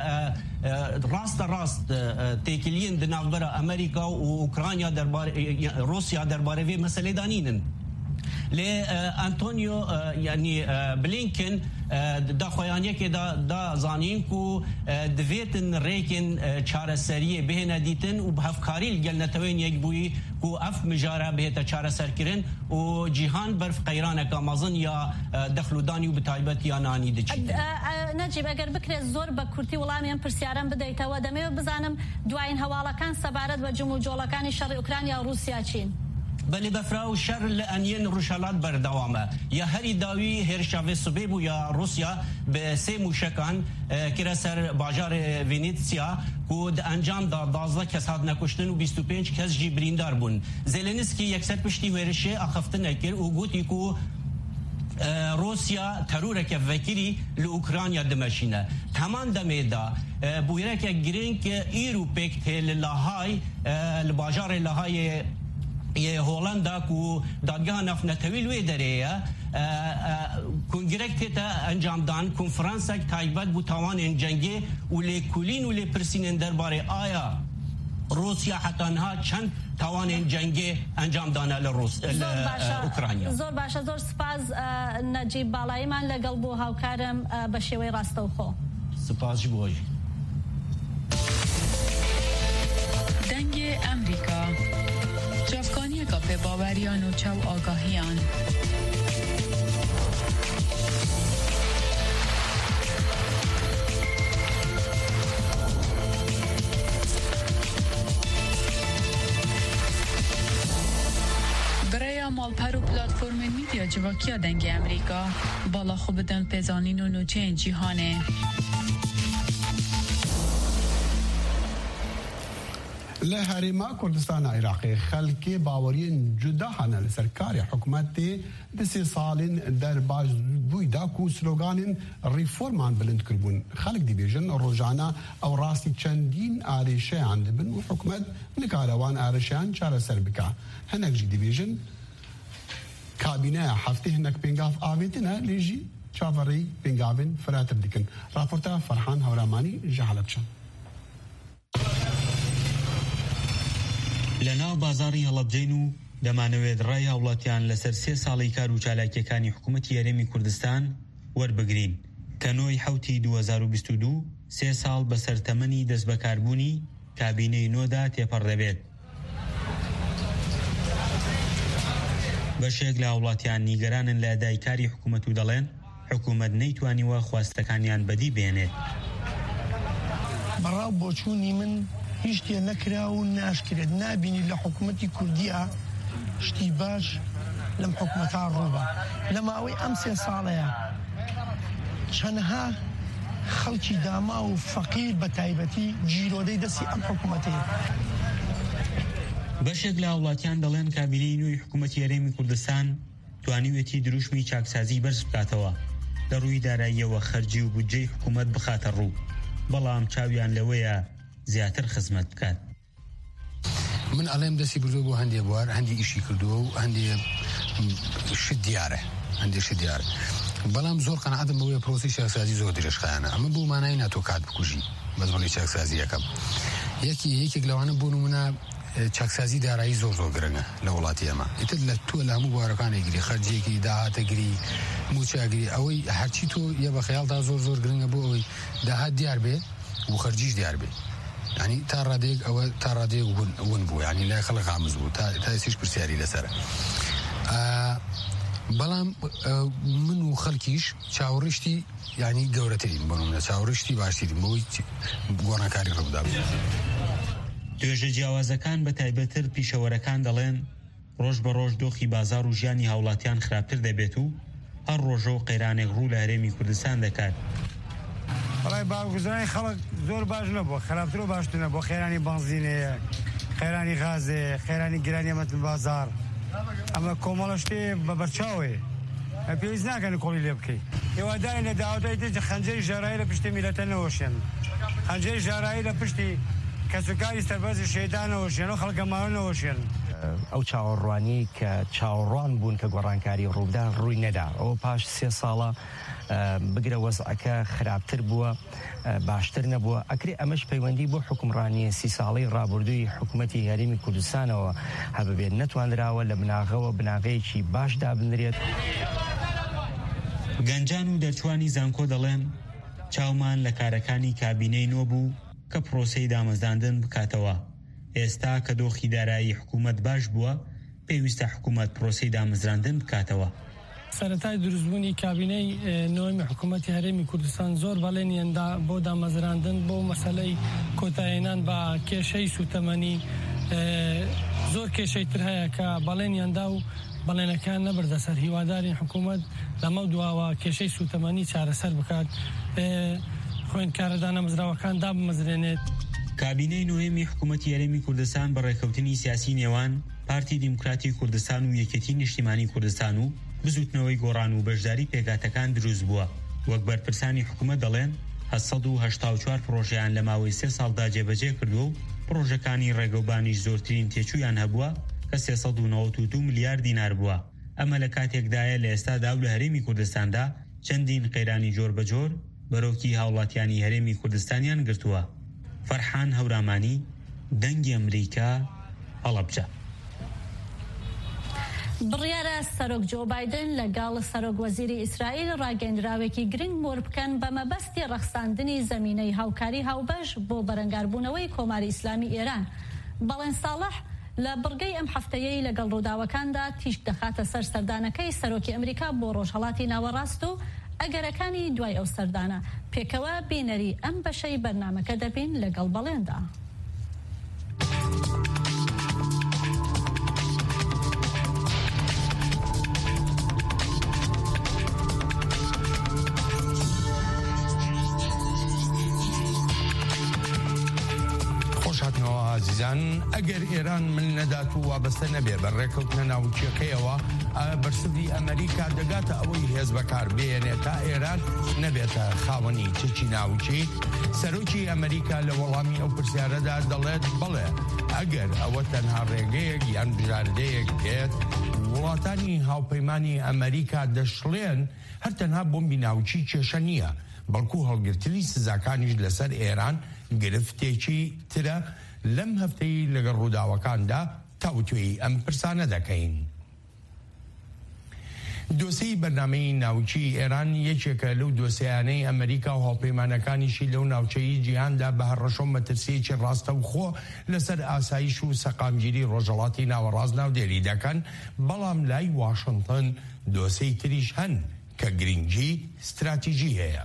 راست تکیلین دنابرا امریکا و اوکراینیا درباره روسیا درباره وی مسئله دانینن لی انتونیو یعنی بلینکن دا خویانیه که دا زانین کو دویتن ریکن چارەسەریه بهنه دیتن و بهفکاری گل نتوین یک بویی کو اف مجاره بهت چارەسەر کرن و جیهان برف قیرانه که مازن یا دخلودانی و بتایبت یا نانی دچی. نجیب اگر بکره زور با کورتی ولامیان پرسیارم بدهیت و دمه بزنم دوائین حوالکان سبارت و جمهور جولکانی شر اوکراینیا و روسیا چین. بله بفراو شر لانین روشالات بردوامه یا هری داوی هرشاوی سوبیبو یا روسیا به سه موشکان که سر باجار ونیتسیا کود انجام داد 12 کس هات نکشتن و 25 کس جی بریندار بون. زلنسکی یکسر پشتی ورشه اخفته نکر و گوتی کو روسیا ترور که وکیلی لوکراینیا دمشینه تمام دمیدا بویره که گرینگ ایرو پکت للاهای لباجار لهای یه هولندا کو دادگاه نفنتویل وی دریه کنگرک تیتا انجام دان کنفرانس تایبت بو تاوان جنگی و لی کولین و لی پرسینن درباره آیا روسیا حتی انها چند تاوان جنگی انجام دانه اوکراینیا. زور باشه زور سپاس نجیب بالایی من لگل بو هاوکارم بشیوی راستو خو سپاس جبوی دنگ امریکا جافکانی کافه باوریان و چو آگاهیان برای مالپر و پلاتفورم میدیا جواکیا دنگ امریکا بالا خوبدن پیزانین و نوچه جیهانه لهرما کردستان عراقی خلکی باورین جدا هنه لسرکاری حکومت دسی سالین در باز بویدا کو سلوگانین ریفورمان بلند کربون خلق دی بیجن روزانه او راستی چندین آریشه عند بن و حکومت نکاروان آریشان چاره سر بکا هنک جی دی بیجن کابینه هفته هنک پینگاف آویتنه لیجی چاوری پینگاوین فراتر دیکن راپورتا فرحان هورامانی جهالتشان لەناو بازاری هەڵەبجەین و دەمانەوێت ڕای هاوڵاتیان لەسەر 3 ساڵی کار و چالاکیەکانی حکوومەتی هەرێمی کوردستان وەربگرین کە نۆی حوتی 2022 3 ساڵ بەسەر تەمەنی دەست بەکاربوونی کابینەی نۆدا تێپەڕدەبێت. بەشێک لە وڵاتیان نیگەرانن لە دایکاری حکوومەت و دەڵێن حکوومەت نەیتوانیوە خواستەکانیان بەدی بێنێت. بەڕاو بۆچوونی من هیچ شتێ نەکرا و ناشکرێت نابینی لە حکوومەتی کوردیە شتی باش لەم حکوومەتا ڕووبە لە ماوەی ئەم 3 ساڵەیە چەندها خەڵکی داما و فەقیر بە تایبەتی جیرۆدەی دەستی ئەم حکوومەتەیە. بەشێک لە وڵاتیان دەڵێن کابینەی نوێی حکوومەتی هەرێمی کوردستان توانیوێتی دروشمی چاکسازی بەرز بکاتەوە لە ڕووی داراییەوە خەرجی و بودجەی حکوومەت بخاتە ڕوو، بەڵام چاویان لەوەیە زیاتر خزمەت بکات. من ئەڵێم دەستی بردو بۆ هەندێک بوار هەندی ئیشی کردووە و هەندێک شت دیارە بەڵام زۆر قەنەعەتم بەوەیە پرۆسی چاکسازی زۆر درێژخایانە. ئەمە بۆ مانای ناتۆ کات بکوژی بەزمەڵی چاکسازی یەکەم یەکێک لەوانە بۆ نمونە چاکسازی دارایی زۆر گرنگە لە وڵاتی ئەمە. ئیتر لە تۆ لە هەموو بوارەکانێگیری خەرجیەکی داهاتەگیری موچاگیری ئەوەی هەرچی تۆ یە بە خەیاڵدا زۆر گرنگە بۆ ئەوەی داهات دیار بێ و خەرجیش دیار بێ. ینی تا ڕادێک ئەوە تا ڕادێک ون بوو ینی لای خەڵک خامز بوو تا هیچ پرسیاری لەسەرە. بەڵام من و خەڵکیش چاوەڕیشتی ینی گەورەترین بۆنمونە چاوەڕیشتی باشترین بەوەی گۆڕانکاری ڕوودا. توێژە جیاوازەکان بە تایبەتر پیشەوەرەکان دەڵێن ڕۆژ بە ڕۆژ دۆخی بازار و ژیانی هاوڵاتیان خراپتر دەبێت و هەر ڕۆژە و قەیرانێک ڕوو لە هەرێمی کوردستان دەکات. بەڵای باوگوزارانی خەڵک زۆر باش نەبووە، خراپتر و باشتر نەبووە. خێرانی بنزینەیە، خێرانی غازێ، خێرانی گرانی ئەمەت بازار، ئەمە کۆمەڵە شتێ بە بەرچاوێ پێویست ناکەن کۆڵی لێ بکەیت. هێوادارین لە داوای دێ خەنجەری ژێرایی لە پشتی میلەتە نەوەشێن، خەنجەری ژێرایی لە پشتی کەسوکاری سەربەرزی شێدانەوەشێن و خەڵکەماوەنەوەشێن. ئەو چاوەڕوانی کە چاوەڕوان بوون کە گۆڕانکاری ڕوودا ڕووی نەدا. ئەوە پاش 3 ساڵە بگرە وەزعەکە خراپتر بووە، باشتر نەبووە. ئەکرێ ئەمەش پەیوەندی بۆ حکومڕانی 30 ساڵەی ڕابردووی حکوومەتی هەرێمی کوردستانەوە هەببێت نەتوانراوە لە بناغەوە بناغەیەکی باشدا بنرێت. گەنجان و دەرچوانی زانکۆ دەڵێن چاومان لە کارەکانی کابینەی نۆ بوو کە پرۆسەی دامەزاندن بکاتەوە. ئێستا کە دۆخی دارایی حکوومەت باش بووە پێویستە حکوومەت پرۆسەی دامەزراندن بکاتەوە. سەرەتای دروستبوونی کابینەی نۆمی حکوومەتی هەرێمی کوردستان زۆر بەڵێنیاندا بۆ دامەزراندن بۆ مەسەلەی کۆتایێنان بە کێشەی سوتەمەنی زۆر کێشەی تر هەیە کە بەڵێنیاندا و بەڵێنەکان نەبردە سەر. هیوادارین حکوومەت لەمە دواوە کێشەی سوتەمەنی چارەسەر بکات، خوێندکارە دانەمزراوەکان دابمەزرێنێت. کابینەی نوێمی حکوومەتی هەرێمی کوردستان بە ڕێکەوتنی سیاسی نێوان پارتی دیموکراتی کوردستان و یەکێتی نیشتیمانی کوردستان و بزوتنەوەی گۆڕان و بەشداری پێگاتەکان دروست بووە. وەک بەرپرسانی حکوومەت دەڵێن 784 پرۆژەیان لە ماوەی 3 ساڵدا جێبەجێ کردووە و پرۆژەکانی ڕێگەوبانیش زۆرترین تێچوویان هەبووە کە 392 میلیارد دینار بووە. ئەمە لە کاتێکدایە لە ئێستادا و لە هەرێمی کوردستاندا چەندین قەیرانی جۆر بەجۆر بەرەوکی هاوڵاتیانی هەرێمی کوردستانیان گرتووە. فەرحان هەورامانی، دەنگی ئەمریکا، هەڵەبجە. بڕیارە سەرۆک جۆ بایدن لەگەڵ سەرۆک وەزیری ئیسرائیل ڕاگەیەندراوێکی گرنگ مۆر بکەن بە مەبەستی ڕەخساندنی زەمینەی هاوکاری هاوبەش بۆ بەرەنگاربوونەوەی کۆماری ئیسلامی ئێران. بەڵێن ساڵح لە بڕگەی ئەم هەفتەیەی لەگەڵ ڕووداوەکاندا تیشک دەخاتە سەر سەردانەکەی سەرۆکی ئەمریکا بۆ ڕۆژهەڵاتی ناوەڕاست و ئەگەرەکانی دوای ئەو سەردانە. پێکەوە بینەری ئەم بەشەی بەرنامەکە دەبین لەگەڵ بەڵێندا. عزیزان، ئەگەر ئێران من نەدات و وابەستە نەبێ بە ڕێکەوتنە ناوچیەکەیەوە بەرسوودی ئەمریکا دەگاتە ئەوەی هێز بەکار بێنێت تا ئێران نەبێتە خاوەنی چەکی ناوچی. سەرۆکی ئەمریکا لە وەڵامی ئەو پرسیارەدا دەڵێت بەڵێ ئەگەر ئەوە تەنها ڕێگەیەک یان بژاردەیەک بێت وڵاتانی هاوپەیمانی ئەمریکا دەشڵێن هەر تەنها بۆمبی ناوچی کێشە نییە، بەڵکو هەڵگرتنی سزاکانیش لەسەر ئێران گرفتێکی ترە. لەم هەفتەی لەگەڵ ڕووداوەکاندا تاوتوێی ئەم پرسانە دەکەین. دۆسەی بەرنامەی ناوچی ئێران یەکێکە لەو دۆسەیانەی ئەمریکا و هاوپەیمانەکانیشی لەو ناوچەی جیهاندا بە هەڕەشۆ مەترسیەکی ڕاستە و خۆ لەسەر ئاسایش و سەقامگیری ڕۆژهەڵاتی ناوەڕاست ناودێری دەکەن، بەڵام لای واشنتن دۆسەی تریش هەن کە گرنگی استراتیژی هەیە.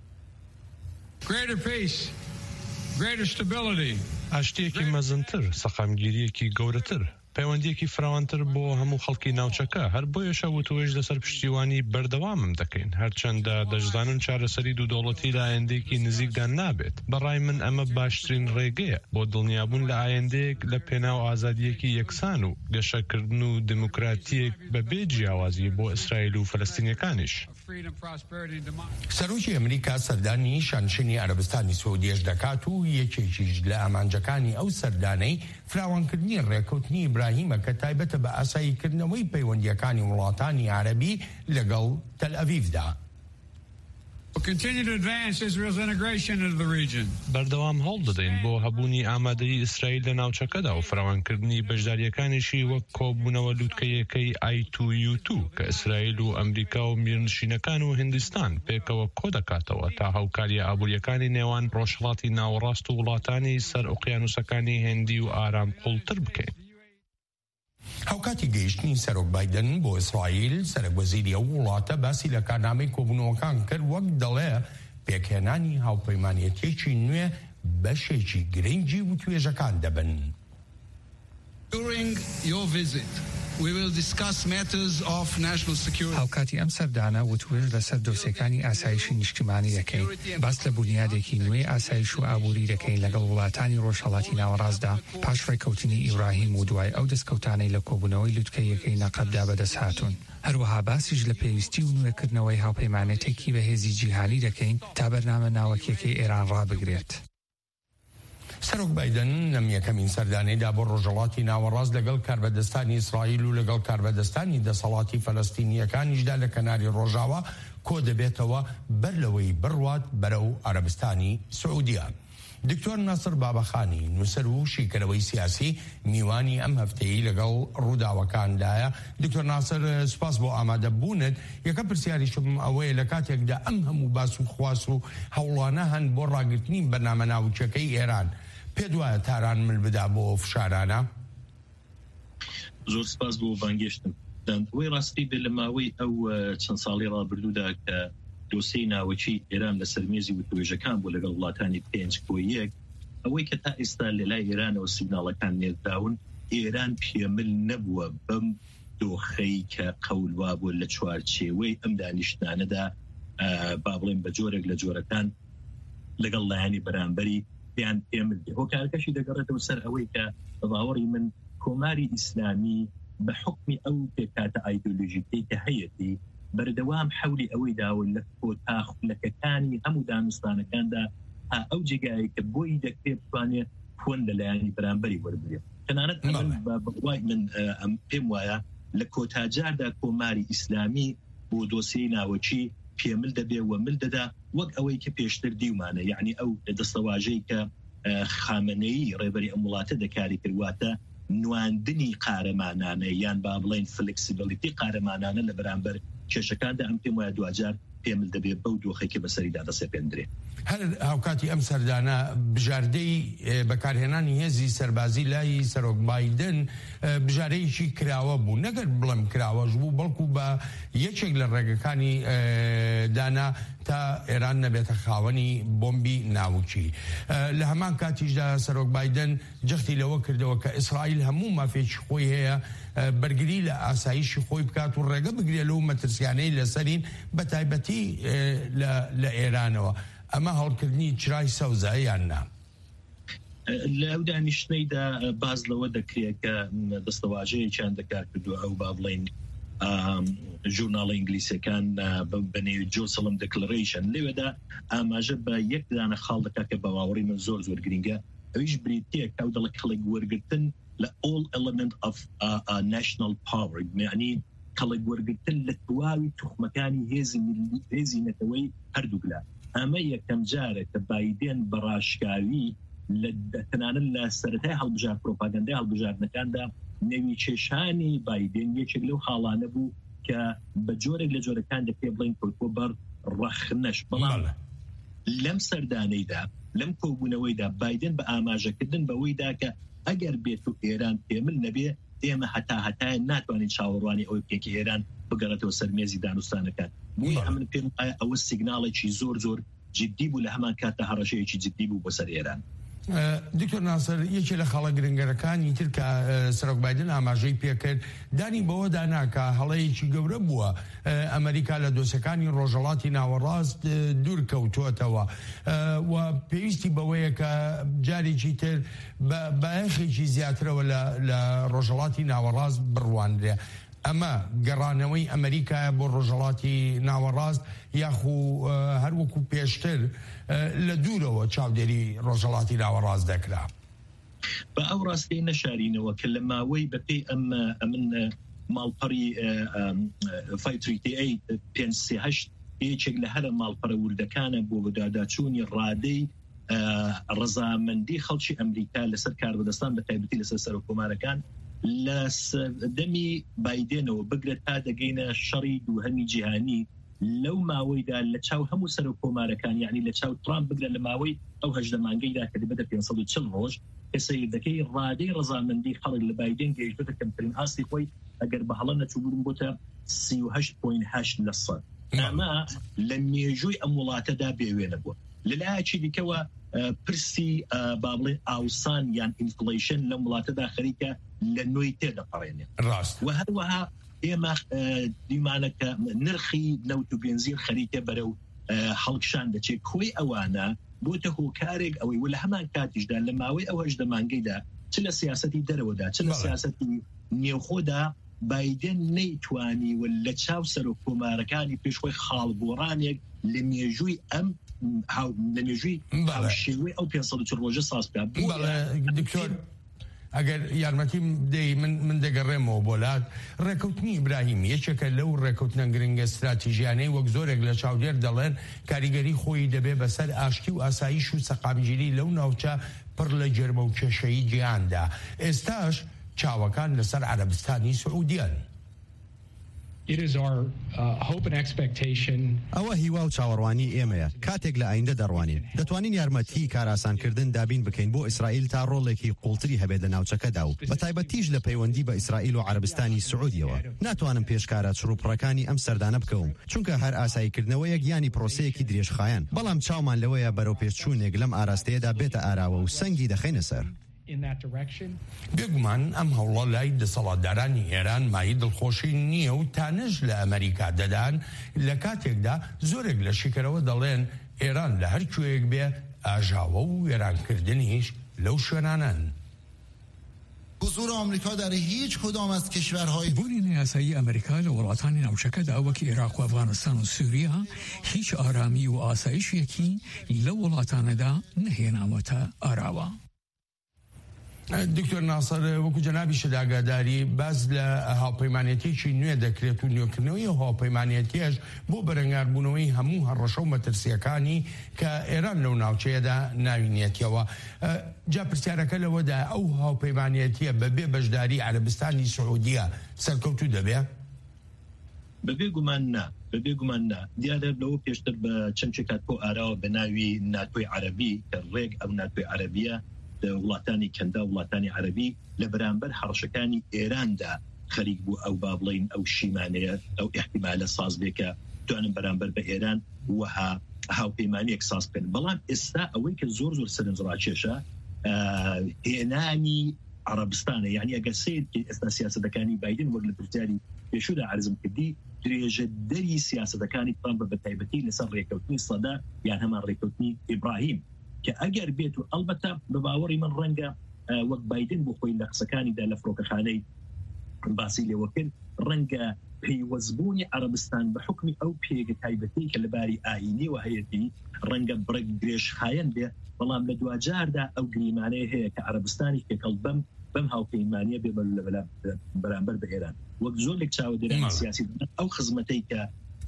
ئاشتێکی مەزنتر، سەقامگیریەکی گەورەتر، پەیوەندیەکی فراوانتر بۆ هەموو خەڵکی ناوچەکە. هەر بۆیەشە وتوێژ لەسەر پشتیوانی بەردەوامم دەکەین، هەرچەندە دەشزانن چارەسەری دوودەوڵەتی لە ئایندەیەکی نزیکدا نابێت. بەڕای من ئەمە باشترین ڕێگەیە بۆ دڵنیابوون لە ئایندەیەک لە پێناو ئازادیەکی یەکسان و گەشەکردن و دموکراتیەک بەبێ جیاوازی بۆ ئیسرائیل و فەلەستینیەکانیش. سەرۆکی ئەمریکا سەردانی شانشینی عەرەبستانی سعودیەش دەکات و یەکێکیش لە ئامانجەکانی ئەو سەردانەی فراوانکردنی ڕێکەوتنی ئیبراهیمە کە تایبەتە بە ئاساییکردنەوەی پەیوەندیەکانی وڵاتانی عەرەبی لەگەڵ تەل ئەڤیڤدا. بەردەوام هەوڵ دەدەین بۆ هەبوونی ئامادەیی ئیسرائیل لە ناوچەکەدا و فراوانکردنی بەشداریەکانیشی وەک کۆبوونەوە لووتکەیەکەی I2U2 کە ئیسرائیل و ئەمریکا و میرنشینەکان و هیندستان پێکەوە کۆ دەکاتەوە تا هاوکاریە ئابوووریەکانی نێوان ڕۆژهەڵاتی ناوەڕاست و وڵاتانی سەر ئوقیانوسەکانی هێندی و ئارام قوڵتر بکەین. هاوکاتی گەیشتنی سەرۆک بایدن بۆ ئیسرائیل، سەرۆکوەزیری ئەو وڵاتە باسی لە کارنامەی کۆبوونەوەکان کرد، وەک دەڵێ پێکهێنانی هاوپەیمانیەتێکی نوێ بەشێکی گرنگی و توێژەکان دەبن. هاوکاتی ئەم سەردانە وتوێژ لەسەر دۆسیەکانی ئاسایشی نیشتیمانی دەکەین، باس لە بنیادێکی نوێی ئاسایش و ئابووری دەکەین لەگەڵ وڵاتانی ڕۆژهەڵاتی ناوەڕاستدا پاش ڕێکەوتنی ئیبراهیم و دوای ئەو دەستکەوتانەی لە کۆبوونەوەی لووتکەیەکەی نەقەبدا بەدەست هاتوون. هەروەها باسیش لە پێویستی و نوێکردنەوەی هاوپەیمانێتێکی بەهێزی جیهانی دەکەین تا بەرنامە ناوەکیەکەی ئێران ڕابگرێت. سەرۆک بایدن لەم یەکەمین سەردانەیدا بۆ ڕۆژهەڵاتی ناوەڕاست لەگەڵ کاربەدەستانی ئیسرائیل و لەگەڵ کاربەدەستانی دەسەڵاتی فەلەستینیەکانیشدا لە کەناری ڕۆژاوە کۆ دەبێتەوە بەر لەوەی بڕوات بەرەو عەرەبستانی سعودیە. دکتۆر ناسر بابەخانی نووسەر و شیکەرەوەی سیاسی میوانی ئەم هەفتەیە لەگەڵ ڕووداوەکاندایە. دکتۆر ناسر، سپاس بۆ ئامادەبوونت. یەکە پرسیاریشم ئەوەیە لە کاتێکدا ئەم هەموو باس و خواس و هەوڵانە هەن بۆ ڕاگررتنی بەرنامە ناوچەکەی ئێران، پێت وایە تاران مل بدا بۆ فشارانە؟ زۆر سپاس بۆ بانگێشتن. وی ڕاستی بێ لە ماوەی ئەو چەند ساڵی ڕابردوودا کە دۆسەی ناوەکی ئێران لە سەرمێزی وتوێژەکان بۆ لەگەڵ وڵاتانی 5.1 ئەوەی کە تا ئێستا لە لای ئێرانەوە سیگناڵەکان نێرداون، ئێران پێمل نەبووە بەم دۆخەی کە قەولوا بوو لە چوارچێوەی ئەم دانیشتانەدا با بڵێن بە جۆرێک لە جۆرەکان لەگەڵ لایانی بەرامبەری پێیان پێمل دێ. هۆکارەکەشی دەگەڕێتەوە سەر ئەوەی کە بە باوەڕی من کۆماری ئیسلامی بە حکمی ئەو پێکاتە ئایدۆلۆژیکەی کە هەیەتی بەردەوام حولی ئەوەی داون لە کۆتاخولەکەکانی هەموو دانوستانەکاندا تا ئەو جێگایە کە بۆی دەکرێت بتوانێت خۆن لەلایانی بەرامبەری وەربگرێت. تەنانەت بەڕوای من پێم وایە لە کۆتاجاردا کۆماری ئیسلامی بۆ دۆسەی ناوەکی پێمل دەبێ و مل دەدا، وەک ئەوەی کە پێشتر دیومانە، یعنی ئەو دەستەواژەی کە خامنەیی ڕێبەری ئەم وڵاتە دەکاری کردواتە نواندنی قارەمانانە یان با بڵێن فلکسیبلیتی قارەمانانە لە بەرامبەر کێشەکاندا ئەم پێم وایە دوجار پێمل دەبێت بەو دۆخێکی بەسەریدا دەسەپێندرێ. هەر هاوکاتی ئەم سەردانە بژاردەی بەکارهێنانی هێزی سەربازی لای سەرۆک بایدن بژارەیەکی کراوە بوو، نەگەر بڵێم کراوەش بوو، بەڵکو بە یەکێک لە ڕێگەکانی دانا تا ئێران نەبێتە خاوەنی بۆمبی ناوچی. لە هەمان کاتیشدا سەرۆک بایدن جەختی لەوە کردەوە کە ئیسرائیل هەموو مافێکی خۆی هەیە بەرگری لە ئاسایشی خۆی بکات و ڕێگە بگرێت لەو مەترسیانەی لەسەرین بە تایبەتی لە ئێرانەوە. ئەمە هەڵکردنی چرای سەوزە یان نا؟ لەو دانیشتنەیدا باز لەوە دەکرێت کە دەستەواژەیەکیان دەکار کردووە ئەو با بڵێن ژورناڵە ئینگلیسیەکان بەنێوی جۆسەڵم دەکلەرەیشن لێوێدا ئاماژە بە یەک دانە خاڵ دەکات کە بە باوەڕی من زۆر زۆر گرنگە، ئەویش بریتیە کە ئەو دەڵک خەڵک وەرگرتن لە all element of national power، یعنی خەڵک وەرگرتن لە تواوی توخمەکانی هێزی نەتەوەی هەردووکلا. ئەمە یەکەم جارە کە بایدێن بەڕاشکاوی تەنانەت لە سەرەتای هەڵبژار پرۆپاگەندای هەڵبژاردنەکاندا نەوی کێشانی بایدێن یەکێک لەو خاڵانە بوو کە بە جۆرێک لە جۆرەکان دەپێ بڵین کۆتۆ بەر ڕەخنەش بەڵام لەم سەردانەیدا لەم کۆبوونەوەیدا بایدن بە ئاماژەکردن بەوەیدا کە ئەگەر بێت و ئێران پێمل نەبێ ئێمە هەتاهەتای ناتوانین چاوەڕوانی ئەوەی بکەین کە ئێران بگەڕێتەوە سەر مێزی دانوستانەکان بۆیە ئەمن پێم وایە ئەوە سیگناڵێکی زۆر زۆر جدی بوو لە هەمان کاتدا هەڕەشەیەکی جدی بوو بۆ سەر ئێران. دکتۆر ناسر یەکێ لە خەڵە گرنگەکانی تر کە سەرۆک بایدن ئاماژەی پێکرد دانی بەوەدا ناکە هەڵەیەکی گەورە بووە ئەمریکا لە دۆسەکانی ڕۆژهەڵاتی ناوەڕاست دوور کەوتووەتەوە و پێویستی بەوەیە کە جارێکی تر بەیەخێکی زیاترەوە لە ڕۆژهەڵاتی ناوەڕاست بڕوانرێ. ئەمە گەڕانەوەی ئەمریکا بۆ ڕۆژهەڵاتی ناوەڕاست یاخو هەروەکو پێشتر لە دوورەوە چاودێری ڕۆژهەڵاتی ناوەڕاست دەکرا. بە ئەو ڕاستی نەشارینەوە کە لە ماوەی بەپێی ئەمن ماڵپەڕی فایتریتی 538 یەکێک لە هەرە ماڵپەرە وردەکانە بۆ بەداداچوونی ڕادەی ڕەزامەندی خەڵکی ئەمریکا لەسەر کاربەدەستان بە تایبەتی لەسەر سەرۆکۆمارەکان لە دەمی بایدێنەوە بگرێت تا دەگەینە شەڕی دووهەمی جیهانی لەو ماوەیدا لە چاو هەموو سەرۆکۆمارەکان یعنی لە چاو ترامپ بگرێت لە ماوەی ئەو 8 مانگەیدا کە دەبێتە 540 ڕۆژ کە سەیردەکەی ڕادەی ڕەزامەندی خەڵک لە بایدێن گەیشتوتە کەمترین ئاستی خۆی ئەگەر بە هەڵە نەچووبوون بۆتە 38.8%. ئەمە لە مێژووی ئەم وڵاتەدا بێوێنە بووە. لەلایەکی دیکەوە پرسی بابڵێ ئاوسان یان ئینفلیشن لەم وڵاتەدا خەریکە لە نوێی تێدەپەڕێنێ ڕاست و هەروەها ئێمە دیمانەکە نرخی نەوت و بێنزین خەریکە بەرەو هەڵکشان دەچێت کۆی ئەوانە بۆتە هۆکارێک ئەوەی و لە هەمان کاتیشدا لە ماوەی ئەو 8 مانگەیدا چ لە سیاسەتی دەرەوەدا چ لە سیاسەتی نێوخۆدا بایدن نەیتوانی و لە چاو سەرۆکۆمارەکانی پێشخۆی خاڵگۆڕانێک لە مێژووی ئەم لە مێژووی شێوەی ئەو 540 ڕۆژە ساز بکات. دکتۆر ئەگەر یارمەتیم دەی من دەگەڕێمەوە بۆلات ڕێکەوتنی ئیبراهیم یەکێکە لەو ڕێکەوتنە گرنگە استراتیژیانەی وەک زۆرێک لە چاودێر دەڵێن کاریگەری خۆی دەبێ بەسەر ئاشتی و ئاسایش و سەقامگیری لەو ناوچە پڕ لە جەرمە و کێشەی جیهاندا. ئێستاش چاوەکان لەسەر عەرەبستانی سعودیان. ئەوە هیوا و چاوەڕوانی ئێمەیە کاتێک لە ئایندە دەڕوانین دەتوانین یارمەتی کاراسانکردن دابین بکەین بۆ ئیسرائیل تا ڕۆڵێکی قوڵتری هەبێت لە ناوچەکەدا و بە تایبەتیش لە پەیوەندی بە ئیسرائیل و عەرەبستانی سعودیەوە. ناتوانم پێشکارە چڕوپڕەکانی ئەم سەردانە بکەوم چونکە هەر ئاساییکردنەوەیەک یانی پرۆسەیەکی درێژخایەن بەڵام چاومان لەوەیە بەرەو پێشچوونێک لەم ئاراستەیەدا بێتە ئاراوە و سەنگی دەخەینە سەر. بێگومان ئەم هەوڵە لای دەسەڵاتدارانی ئێران مای دڵخۆشی نییە و تانەش لە ئەمریکا دەدان لە کاتێکدا زۆرێک لە شیکەرەوە دەڵێن ئێران لە هەر کوێیەک بێ ئاژاوە و وێرانکردنیش لەو شوێنانن. حضور آمریکا در هیچ کدام از کشورهای بوونی یاسایی ئەمریکا لە وڵاتانی ناوچەکەدا وەک عێراق و ئەفغانستان و سووریا هیچ ئارامی و ئاسایشێکی لە وڵاتانەدا نەهێناوەتە ئاراوە. دکتۆر ناسەر وەکو جەنابی شەداگاداری باز لە هاوپەیمانێتێکی نوێ دەکرێت و نوێکردنەوەی هاوپەیمانێتیەش بۆ بەرەنگاربوونەوەی هەموو هەڕەشە و مەترسیەکانی کە ئێران لەو ناوچەیەدا ناوینێتیەوە. جا پرسیارەکە لەوەدا ئەو هاوپەیمانێتیە بەبێ بەشداری عەرەبستانی سعودیە سەرکەوتوو دەبێ؟ بەبێ گومان نا دیارە لەوە پێشتر بە چەندێکات بۆ ئاراوە بە ناوی ناتۆی عەرەبی کە ڕێک ئەو ناتۆی عەرەبیە وڵاتانی کەندا وڵاتانی عەرەبی لە بەرامبەر هەڕەشەکانی ئێراندا خەریک بوو ئەو با بڵین ئەو شیمانەیە ئەو احتیمالە ساز بێکە توانن بەرامبەر بە ئێران وها هاوپەیمانیەک ساز بکەن. بەڵام ئێستا ئەوەی کە زۆر سەرنجڕاکێشە هێنانی عەرەبستانە یعنی ئەگەر سیرکی ئێستا سیاسەتەکانی بایدن وەک لە پرسیاری پێشوودا عەرزم کردی درێژە دەری سیاسەتەکانی ترامپ بە تایبەتی لەسەر ڕێکەوتنی سەدا یان هەمان ڕێکەوتنی ئیبراهیم کە ئەگەر بێت و ئەلبەتە بە باوەڕی من ڕەنگە وەک بایدن بۆ خۆی لە قسەکانیدا لە فڕۆکەخانەی باسی لێوە کرد ڕەنگە پەیوەستبوونی عەرەبستان بە حکمی ئەو پێگە تایبەتی کە لەباری ئاینی و هەیەتی ڕەنگە بڕێک درێژخایەن بێ بەڵام لە دوجاردا ئەو گریمانەیە هەیە کە عەرەبستانی تێکەڵ بەم هاوپەیمانیە بێ بەرامبەر بە ئێران وەک زۆر لێک چاودێرانی سیاسی ئەو خزمەتەی کە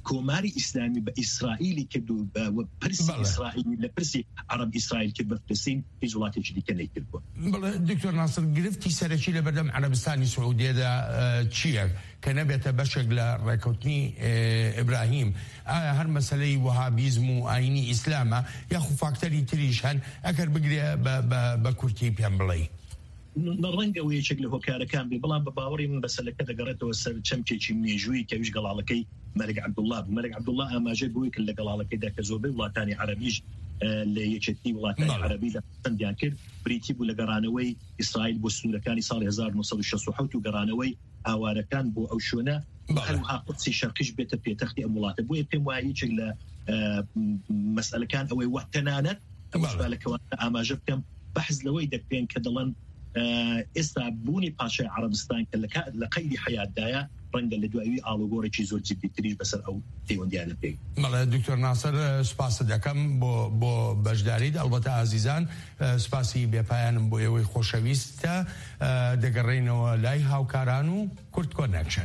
کۆماری ئیسلامی بە ئیسرائیلی کردو بە پرسی ئیسرائیلی لە پرسی عرب ئیسرائیل کرد بە فلسطین هیچ وڵاتێکی دیکە نەیکردبووە. دکتۆر ناصر گرفتی سەرەکی لە بەردەم عەرەبستانی سعودیەدا چییە کە نەبێتە بەشێک لە ڕێکەوتنی ئیبراهیم؟ ئایا هەر مەسەلەی وەهابیزم و ئاینی ئیسلامە یاخو فاکتەری تریش هەن ئەگەر بگرێ بە کورتی پێم بڵێ؟ ڕەنگەوە یەکێک لە هۆکارەکان بێ، بەڵام بە باوەڕی من بەسەلەکە دەگەڕێتەوە سەر چەمکێکی مێژووی کەویش گەڵاڵەکەی مەلک عەبدوڵڵا بوو. مەلک عەبدوڵڵا ئاماژە بووی کرد لە گەڵاڵەکەیدا کە زۆربەی وڵاتانی عەرەبیش لە یەکێتی وڵاتانی عەرەبیدا پەسەندیان کرد، بریتی بوو لە گەڕانەوەی ئیسرائیل بۆ سنوورەکانی ساڵی 1967 و گەڕانەوەی هاوارەکان بۆ ئەو شوێنە هەروەها قودسی شەرقیش بێتە پێتەختی ئەم وڵاتە. بۆیە پێم وایە یەکێک لە مەسئلەکان ئەوەی وەتەنانەت ئەوەشبالەکەوە ئاماژە بکەم بەحث لەوەی دەکرێن کە دەڵێن ئێستا بوونی پاشای عربستان کە لە قەیدی حیاتدایە ڕەنگە لە دوایی ئاڵوگۆڕێکی زۆر جددیتریش بەسەر ئەو پەیوەندیانە پێی. بەڵێ دکتۆر ناصر سپاس دەکەم بۆ بەشداریت. ئەلبەتە ئازیزان سپاسی بێپایانم بۆ ئێوەی خۆشەویستە. دەگەڕێینەوە لای هاوکاران و کورد کۆنەکشن.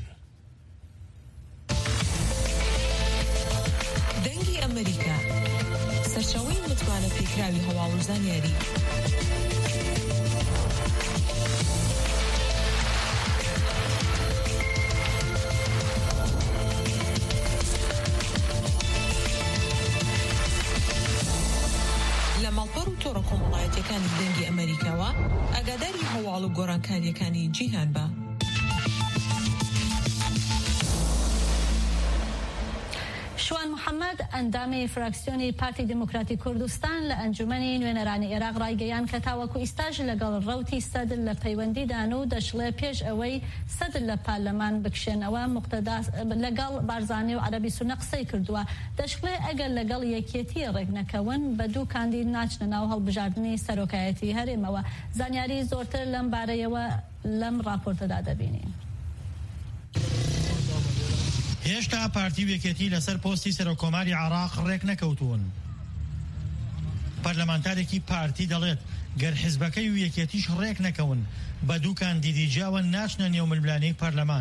دەنگی ئەمریکا سەرچاوەی متمانە پێکراوی هەواڵ و زانیاری. ماڵپەڕ و تۆڕە کۆمەڵایەتیەکانی دەنگی ئەمریکاوە ئاگاداری هەواڵ و گۆڕانکاریەکانی جیهان بە. شوان محەممەد ئەندامی فراکسیۆنی پارتی دموکراتی کوردستان لە ئەنجومەنی نوێنەرانی عێراق ڕایگەیان کە تاوەکو ئیستاژ لەگەڵ ڕەوتی سەدر لە پەیوەندیدان و دەشڵێ پێش ئەوەی سەدر لە پارلەمان بکشێنەوە مقتەدا لەگەڵ بارزانانی و عەرەبی سونە قسەی کردووە. دەشڵێ ئەگەر لەگەڵ یەکێتی ڕێک نەکەون بە دوو کاندید ناچنە ناو هەڵبژاردننی سەرۆکایەتی هەرێمەوە. زانیاری زۆرتر لەم بارەیەوە لەم راپۆرتەدا دەبینین. هێشتا پارتی وێکێتی لەسەر پۆستی سەرۆکۆماری عێراق ڕێک نەکەوتوون. پەرلەمانتارێکی پارتی دەڵێت گەر حیزبەکەی و یەکێتیش ڕێک نەکەون بە دوو کاندیدی جیاوە ناچنە نێو ململانەی پەرلەمان.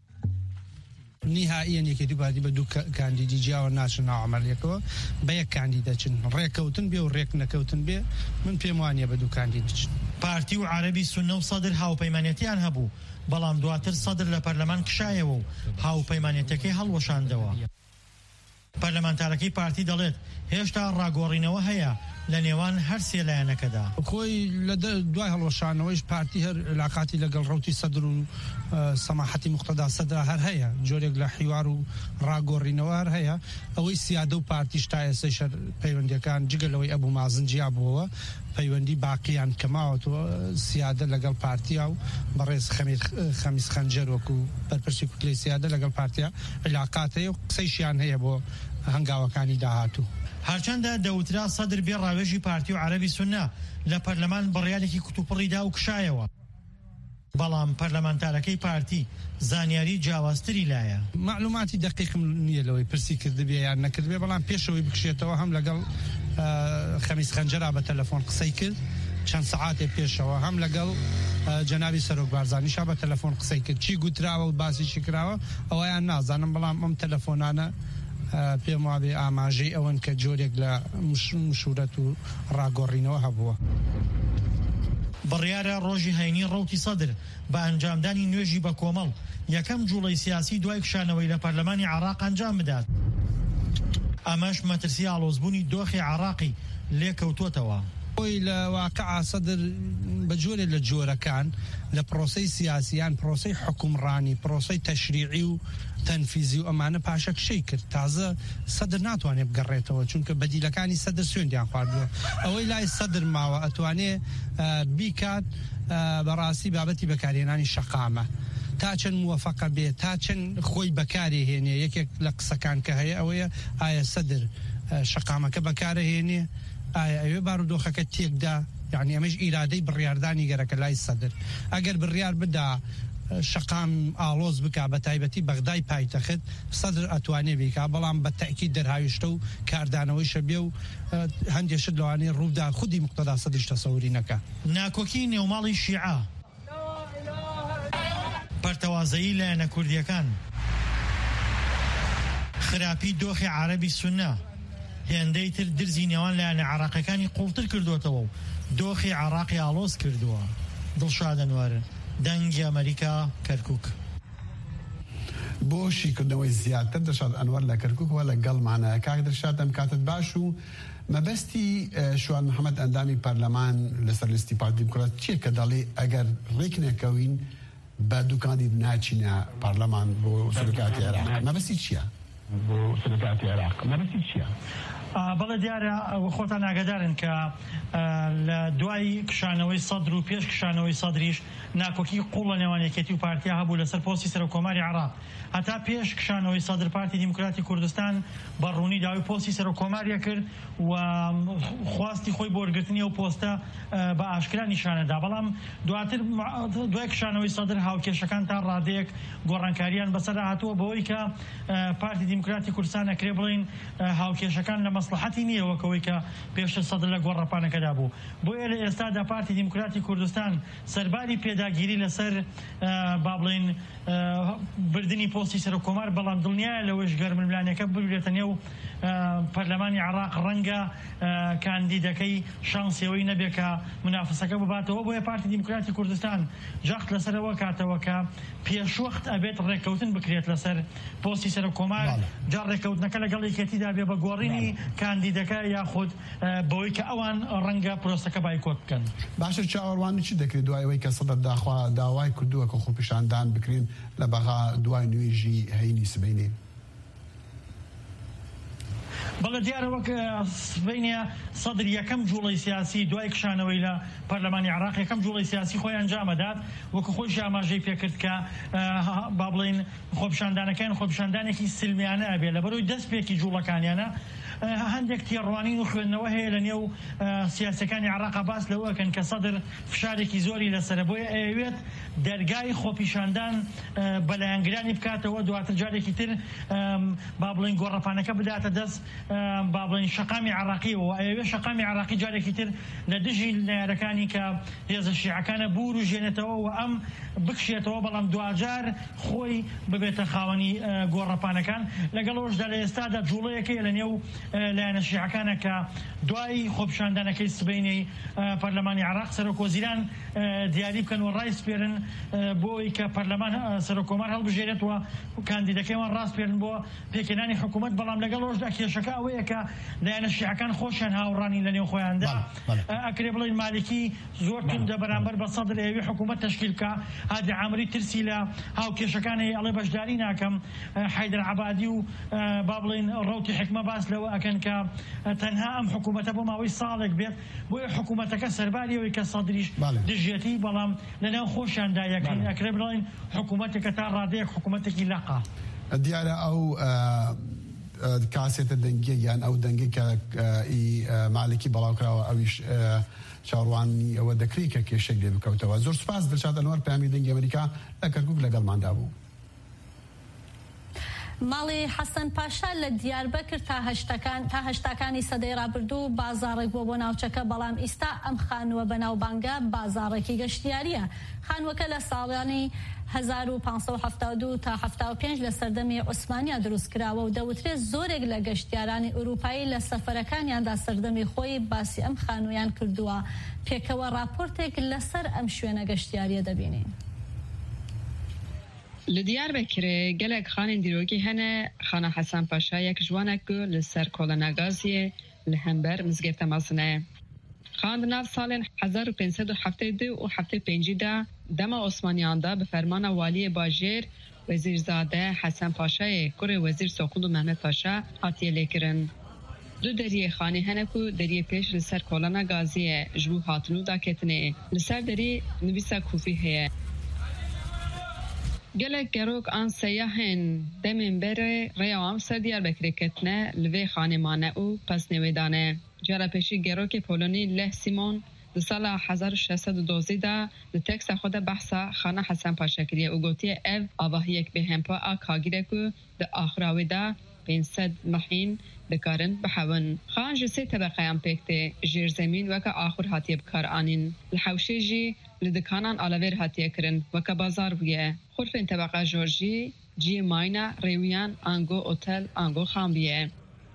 نهائیەن یەکێتی پارتی بە دوو کاندیدی جیاوە ناچن ناو عەمەلیەکەوە بە یەک کاندیدە چن. ڕێککەوتن بێ و ڕێک نەکەوتن بێ من پێم وانیە بە دوو کاندید بچن. پارتی و عەرەبی سونە و سەدر هاوپەیمانێتیان هەبوو، بەڵام دواتر سەدر لە پەرلەمان کشایەوە و هاوپەیمانێتەکەی هەڵوەشاندەوە. پەرلەمانتارەکەی پارتی دەڵێت هێشتا ڕاگۆڕینەوە هەیە لە نێوان هەر سێ لایەنەکەدا. خۆی لە دوای هەڵوەشانەوەیش پارتی هەر علاقاتی لەگەڵ ڕەوتی سەدر و سەماحەتی مقتەدا سەدرا هەر هەیە، جۆرێک لە حیوار و ڕاگۆڕینەوە هەر هەیە. ئەوەی سیادە و پارتیش تا ئێستا شەر پەیوەندیەکان جگەلەوەی ئەبوو مازن جیا بووەوە پەیوەندی باقییان کەماوەتەوە سیادە لەگەڵ پارتیا و بەڕێز خەمیس خەنجەر وەکو بەرپرسی کوتلەی سیادە لەگەڵ پارتیا علاقات هەیە و قسەیشیان هەیە بۆ هەنگاوەکانی داهاتوو. هەرچەندە دەوترا سەدر بێ ڕاوێژی پارتی و عەرەبی سونە لە پەرلەمان بڕیارێکی کتوپڕیدا و کشایەوە، بەڵام پەرلەمانتارەکەی پارتی زانیاری جیاوازتری لایە. معلوماتی دقیقم نییە لەوەی پرسی کردبێ یان نەکردبێ، بەڵام پێشەوەی بکشێتەوە هەم لەگەڵ خەمیس خەنجەرا بە تەلەفۆن قسەی کرد چەند سەعاتێ پێشەوە، هەم لەگەڵ جەنابی سەرۆک بارزانیشا بە تەلەفۆن قسەی کرد. چی گوتراوە و باسیشی کراوە ئەوەیان نازانم، بەڵام ئەم تەلەفۆنانە پێم وابێ ئاماژەی ئەوەن کە جۆرێک لە مشورەت و ڕاگۆڕینەوە هەبووە. بڕیارە ڕۆژی هەینی ڕەوتی سەدر بە ئەنجامدانی نوێژی بە کۆمەڵ یەکەم جوڵەی سیاسی دوای کشانەوەی لە پەرلەمانی عێراق ئەنجام بدات. ئەمەش مەترسی ئاڵۆزبوونی دۆخی عێراقی لێکەوتوتەوە. خۆی لە واقعا سەدر بە جۆرێ لە جۆرەکان لە پرۆسەی سیاسیان، پرۆسەی حکومڕانی، پرۆسەی تەشریعی و تەنفیزی و ئەمانە پاشەکشەی کرد. تازە سەدر ناتوانێت بگەڕێتەوە چونکە بەدیلەکانی سەدر سوێندیان خواردووە. ئەوەی لای سەدر ماوە ئەتوانێ بیکات بەڕاستی بابەتی بەکارهێنانی شەقامە، تا چەند موەفەقە بێت، تا چەند خۆی بەکارێ هێنێ. یەکێک لە قسەکان کە هەیە ئەوەیە ئایا سەدر شەقامەکە بەکارەهێنێ، ئایا ئەوێ بارودۆخەکە تێکدا، یعنی ئەمەش ئیرادەی بڕیاردانی گەرەکە لای سەدر. ئەگەر بڕیار بدا شەقام ئاڵۆز بکا بە تایبەتی بەغدای پایتەخت سەدر ئەتوانێ بیکا، بەڵام بە تەکید دەرهاویشتە و کاردانەوەی شەبێ و هەندێشت لەوانەیە ڕوودا خودی مقتەدا سەدرش تەسەووری نەکا. ناکۆکی نێوماڵی شیعە، پەرتەوازەیی لایەنە کوردیەکان، خراپی دۆخی عەرەبی سونە هێندەی تر درزی نێوان لایەنە عێراقیەکانی قوڵتر کردوێتەوە و دۆخی عێراقی ئاڵۆز کردووە. دڵشاد ئەنوەر، دەنگی ئەمریکا، کەرکووک. بۆ شیکردنەوەی زیاتر دەشاد ئەنوەر لە کەرکووکەوە لەگەڵمانە. کاک دەشاد ئەم کاتت باش و مەبەستی شوان محەممەد ئەندامی پەرلەمان لەسەر لیستی پارتی دیموکرات چیە کە دەڵێ ئەگەر ڕێک نەکەوین بە دووکانی ناچینە پەرلەمان بۆ سەرۆکاتی عێراق. مەبەستی چییە؟ بۆ سەرۆکاتی عێراق مەبەستی چییە؟ بەڵێ دیارە خۆتان ئاگادارن کە لە دوای کشانەوەی سەدر و پێش کشانەوەی سەدریش ناکۆکی قوڵ لە نێوان یەکێتی و پارتیا هەبوو لەسەر پۆستی سەرۆکۆماری عێراق. هەتا پێش کشانەوەی سەدر پارتی دیموکراتی کوردستان بەڕوونی داوای پۆستی سەرۆکۆماریە کرد و خواستی خۆی بۆ وەرگرتنی ئەو پۆستە بە ئاشکرا نیشانەدا. بەڵام دواتر دوای کشانەوەی سەدر هاوکێشەکان تا ڕادەیەک گۆڕانکاریان بەسەر هاتووە بەوەی کە پارتی دیموکراتی کوردستان ئەکرێ بڵێن هاوکێشەکان لە مەسلحەتی نییە وەکەوەی کە پێش سەدر لە گۆڕەپانەکەدا بوو. بۆیە لە ئێستادا پارتی دیموکراتی کوردستان سەرباری پێداگیری لەسەر با بڵێن بردننی پۆستی سەرۆکۆمار، بەڵام دڵنیایە لەوەش گەرململانەکە ببرێتە نێو پەرلەمانی عێراق ڕەنگە کاندیدەکەی شانسیەوەی نەبێ کە منافسەکە بباتەوە. بۆیە پارتی دیموکراتی کوردستان جەخت لەسەرەوە کاتەوە کە پێشوەخت ئەبێت ڕێککەوتن بکرێت لەسەر پۆستی سەرۆکۆمار، جا ڕێککەوتنەکە لەگەڵ یەکێتیدا بێ بە گۆڕینی کاندیدەکە یاخود بەوەی کە ئەوان ڕەنگە پرۆسەکە بایکۆت بکەن. باشە چاوەڕوانی چی دەکرێت دوایەوەی کە سەدر داخوا داوای کردووە کە خۆپیشاندان بکرین لە بەغا دوای نوێژی هەینی سبەینێ؟ بەڵێ دیارە وەک سبەینێ سەدر یەکەم جوڵەی سیاسی دوای کشانەوەی لە پەرلەمانی عێراق یەکەم جوڵەی سیاسی خۆی ئەنجامەدات وەکو خۆی ئاماژەی پێکرد کە با بڵێن خۆپیشاندانەکان خۆپیشاندانێکی سلمیانە ئەبێ لە بەرەوەی دەست پێکی جوڵەکانیانە. هەندێک تێڕوانین و خوێندنەوە هەیە لە نێو سیاسەکانی عێراق باس لەوەکەن کە سەدر فشارێکی زۆری لەسەرە، بۆیە ئەوێت دەرگای خۆپیشاندان بەلایەنگرانی بکاتەوە دواتر جارێکی تر با بڵێن گۆڕەپانەکە بداتە دەست با بڵێن شەقامی عێراقیەوە. ئەوێ شەقامی عێراقی جارێکی تر لە دژی نارەکانی کە هێزە شیعەکانە بور و ژێنێتەوە و ئەم بکشێتەوە، بەڵام دوجار خۆی ببێتە خاوەنی گۆڕەپانەکان. لەگەڵەوەشدا لە ئێستادا جوڵەیەکەیە لە نێو لایەنە شیعەکانە کە دوای خۆپیشاندانەکەی سبەینەی پەرلەمانی عێراق سەرۆکوەزیران دیاری بکەن و ڕای سپێرن بۆی کە پەرلەمان سەرۆکۆمار هەڵبژێرێتەوە کاندیدەکەیان ڕاستپێرن بۆ پێکێنانی حکوومەت. بەڵام لەگەڵەوەشدا کێشەکە ئەوەیە کە لایەنە شیعەکان خۆشیان هاوڕانی لە نێو خۆیاندا ئەکرێ بڵێن مالکی زۆر توندە بەرامبەر بە سەدر ئەوێ حکوومەت تەشکیل بکە. هادی عامری ترسی لە هاوکێشەکانی ئەڵێ بەشداری ناکەم. حەیدەر عەبادی و با بڵێن ڕەوتی حکمە باس لەوە ئەکەن کە تەنها ئەم حکوومەتە بۆ ماوەی ساڵێک بێت، بۆیە حکوومەتەکە سەرباریەوەی کە سەدریش دژێتی، بەڵام لەناو خۆشیاندا یەکەن ئەکرێ بڵێن حکوومەتێکە تا ڕادەیەک حکوومەتێکی لەقا. دیارە ئەو کاسێتە دەنگیە یان ئەو دەنگی کە مالکی بەڵاوکراوە ئەویش چاڕوانی ئەوە دەکری کە کێشەی لێ بکەوتەوە. زۆر سپاس دڵشاد ئەنوەر پامی دەنگی ئەمریکا لە کەرکووک لەگەڵماندا بوو. ماڵی حەسەن پاشا لە دیاربەکر تا هەشتاکانی سەدەی ڕابردوو بازاڕێک بۆ ناوچەکە، بەڵام ئێستا ئەم خانووە بەناوبانگە بازاڕێکی گەشتیاریە. خانووەکە لە ساڵانی 1572 تا 75 لە سەردەمی عوسمانیا دروستکراوە و دەوترێت زۆرێک لە گەشتیارانی ئوروپایی لە سەفەرەکانیاندا سەردەمی خۆی باسی ئەم خانوویان کردووە. پێکەوە راپۆرتێک لەسەر ئەم شوێنە گەشتیاریە دەبینین. لە دیاربەکرێ gelek xanên dîrokî hene xana Hesan Paşa yek jwanek ku li ser kolena gaziyê li hember mizgefta Masine. Xan di nav salên 1572 û 75 de dema Osmaniyan da bi fermana waliyê bajêr Wezîrzade Hesan Paşayê kurê Wezîr Soqul û Mehmet Paşa hatiye lêkirin. Du deriyê xanê hene ku deriyê pêş li ser kolena gaziyê ji bo hatin û daketinê. Li ser derî nivîsa kufî heye. gelek gerok an seyahên demên berê rêya wan ser Diyarbekirê ketine li vê xanê mane û pesnêwêdane. Cara pêşî gerokê Polonî Leh Simon di sala 1612 de li teksta xwe de behsa xana Hesan Paşa kiriye û gotiye ev avahiyek bêhempa a kagîr e ku di axira wê de 500 mehîn dikarin bihewin. Xan ji sê tebeqeyan pêk tê jêrzemîn weke axur hatiye bikar anîn. Li hewşê jî li dikanan alavêr hatiye kirin weke bazar bûye. Xurfên tebeqa jor jî جی ماینا ریویان آنگو اوتل آنگو خامبیه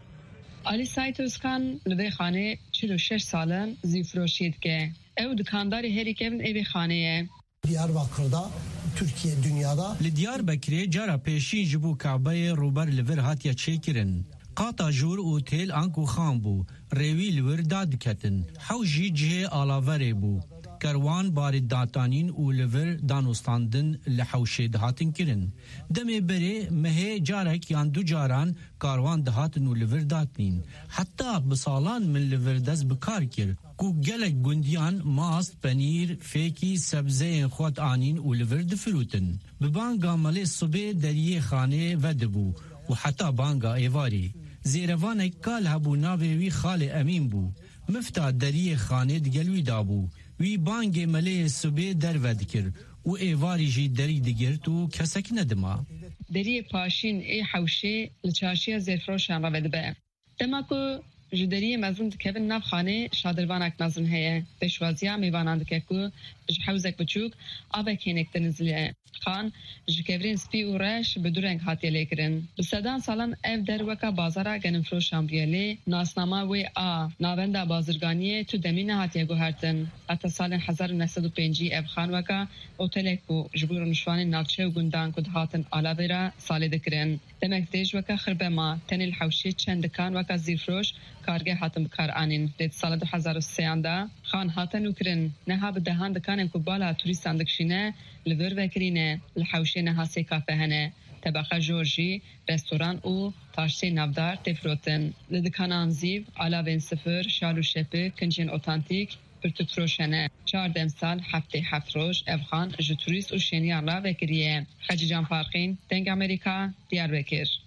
علی سایتوسکان لبه خانه 46 سالن زیفروشید که او دکانداری هری کبن ایوی خانه Diyarbakır'da Türkiye dünyada Diyarbakır'e cara peşin jibu Kabe'ye rober liver hatiya çekirin. Qata jur otel anku xan bu. Revi liver dadiketin. Hawji cihe alavere bu. Kerwan bari datanin u liver danostandin li hawşe dihatin kirin. Demê berê mehe carek yan du caran karwan dihatin u liver datnin. Hatta bi salan min liver dest bikar kir. Ku gelek gundiyan mast, penîr, fêkî, sebzeyên xwet anîn û li vir difirûtin. Bi banga malê subê deriyê xanê vedibû û heta banga êvarê. Zêrevanek kal hebû navê wî Xalê Emîn bû. Mifta deriyê xanê digel wî dabû. Wî bangê meleyê subê derve dikir û êvarî jî derî digirt û kesek nedima. Deriyê paşîn ê hewşê li çarşiya zêrfiroşan re vedibe. Dema ku ji deriyê mezin dikevin nav xanê şadirvanek mezin heye. Pêşwaziya mêvanan dike ku ji hewzek biçûk avek hênek dinizliye. Xan ji kevirên spî û reş bi du reng hatiye lêkirin. Bi sedan salan ev derweka bazara genimfiroşan bûye lê nasnama wê a navenda bazirganiyê tu demî nehatiye guhertin. Heta salên 1905 ev xanweka otelek bû ji bo rûnişwanên navçe û gundan ku dihatin alavê re salê dikirin. Demek dêj weka xirbema tenê li hewşê çend dikan weka zîrfiroş kargeh hatin bikar anîn. Lê sala 2003 da xan hatin û kirin neha bi dehan dikanên ku bala turîstan dikişîne li vir vekirîne li hewşê neha sê kafe hene. Tebeqa jor jî restoran û taştê navdar têfirotin. Li dikanan zîv, alavên sifir, şal û şepik, kincên otantîk pirtûkfiroş hene. 4 demsal heftê heft roj ev xan ji turîst û şêniyan re vekiriye. Xecî Can Parqîn, Deng Amerîka, Diyarbekir.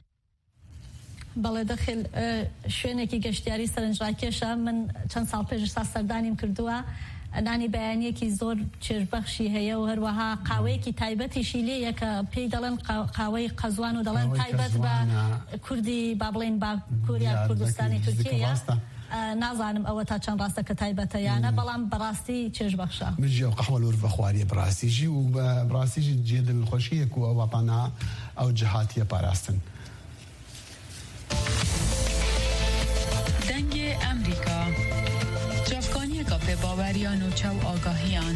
بەڵێ دەخل شوێنێکی گەشتیاری سەرنجڕاکێشە من چەند ساڵ پێش سا سەردانیم کردووە نانی بەیانیەکی زۆر چێژبەخشی هەیە و هەروەها قاوەیەکی تایبەتیشی لێیە کە پێی دەڵێن قاوەی قەزوان و دەڵێن تایبەت بە کوردی با بڵێن باکووریا کوردستانی تورکیە نازانم ئەوە تا چەند ڕاستە کە تایبەتەیانە بەڵام بەڕاستی چێژبەخشە مژێ و قەحوە لور بەخواریە بڕاستیژی و بڕاستیژی جێ دڵخۆشیەک و ئەوەپانە ئەو جهاتیە پاراستن دنگ امریکا جافکانی کافه باوریان و چو آگاهیان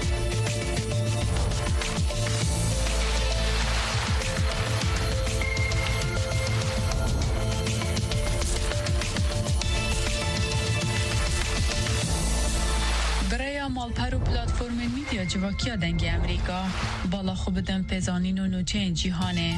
برای مالپر و پلاتفورم میدیا جواکیا دنگ امریکا بالا خوب دن پزانین و نوچه جیهانه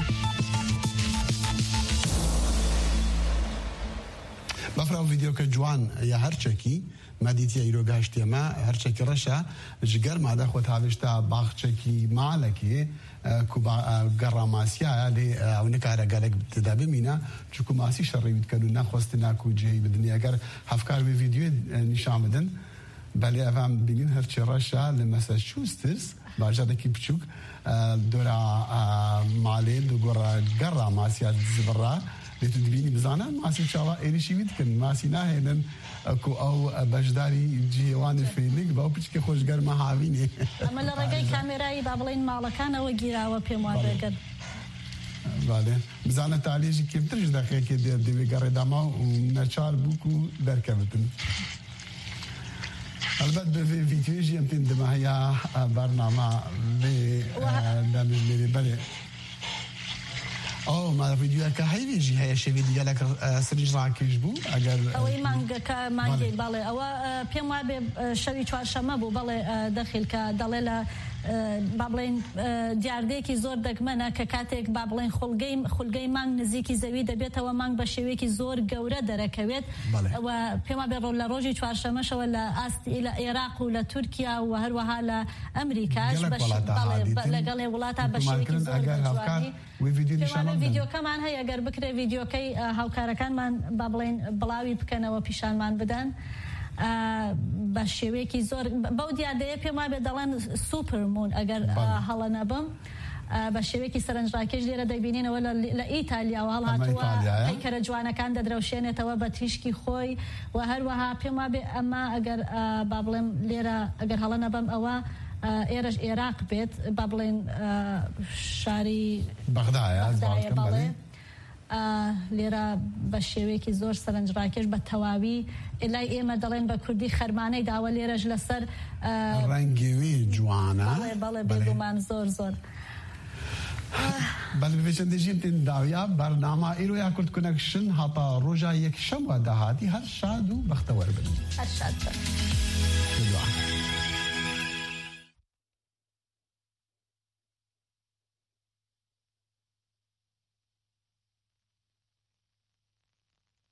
بەفراو ڤیدیۆکە جوان یا هەرچێکی مەدیتیە ئیرۆگاشتێمە هەرچێکی ڕەشە ژگەر مادە خۆت هاوێشتا باخچێکی ماڵێکی گەڕا ماسیایە لێ ئەو نکارە گەلێک تدا بمینە چکو ماسی شەڕێویت کەن و نەخواست ناکو جێی بدنی ئەگەر هەفکار وێ ڤیدیۆ نیشان بدن بەلێ ئەڤام بینین هەرچی ڕەشە لە مەسەچوستس باژارێکی بچووک دۆرا ماڵێ دوگۆڕە گەڕا ماسیا زبڕا لێت دبینی بزانە ماسی چاوا ئێریشی ویتکن ماسی ناهێنن ئەکو ئەو بەشداری جیێوانی فێنێک بەو پچکە خۆشگەرمە هاوینێ ئەمە لە ڕێگەی کامێرایی با بڵێن ماڵەکانەوە گیراوە پێم وا بێگەن بزانە تاالێژی کمترش دەقەیەکێ دێر دەوێ گەڕێداما و نەچار بووک و دەرکەوتن البته به ویدیویی هم تیم دمایا برنامه به دامنه بله او ما ویدیو که هایی جی هایی شوید دیگه سرج راکیش بود اگر اوی مانگا که مانگی بله او پیام به شوی چهارشنبه بود بله داخل که دلیل بابلین دیاردەیەکی زۆر دەگمەنە کە کاتێک بابلین خولگەی مانگ نزیکی زەوی دەبێتەوە مانگ بە شێوەیەکی زۆر گەورە دەرەکەوێت پێما بێ لە ڕۆژی چوارشەمەشەوە لە ئاستی لە عێراق و لە تورکیا و هەروەها لە ئەمریکاش لەگەڵێ وڵاتە بە شێوەیەکی زۆر بەجوانی ڤیدیۆکەمان هەیە ئەگەر بکرێ ڤیدیۆکەی هاوکارەکانمان با بڵێن بڵاوی بکەنەوە پیشانمان بدەن بە شێوەیەکی زۆر بەو دیاردەیە پێم وابێ دەڵێن سوپرمون ئەگەر هەڵە نەبم بە شێوەیەکی سەرنجڕاکێش لێرە دەبینینەوە لە ئیتالیاوە هەڵهاتووە پەیکەرە جوانەکان دەدرەوشێنێتەوە بە تیشکی خۆی و هەروەها پێم وابێ ئەمە ئەگەر با بڵێم لێرە ئەگەر هەڵە نەبم ئەوە ئێرەش عێراق بێت با بڵێن شاری بەغدایە بەڵێ لێرە بە شێوەیەکی زۆر سەرنجڕاکێش بە تەواوی لای ئێمە دەڵێن بە کوردی خەرمانەی داوە لێرەش لەسەر ڕەنگیوی جوانە بەڵێ بێگومان زۆر بەڵێ بێچەندەژین تێن داویا بەرنامە ئیرۆیا کورد کونەکشن هەتا ڕۆژا یەکشەمە داهاتی هەر شاد و بەختەوەر بن هەر شاد بن.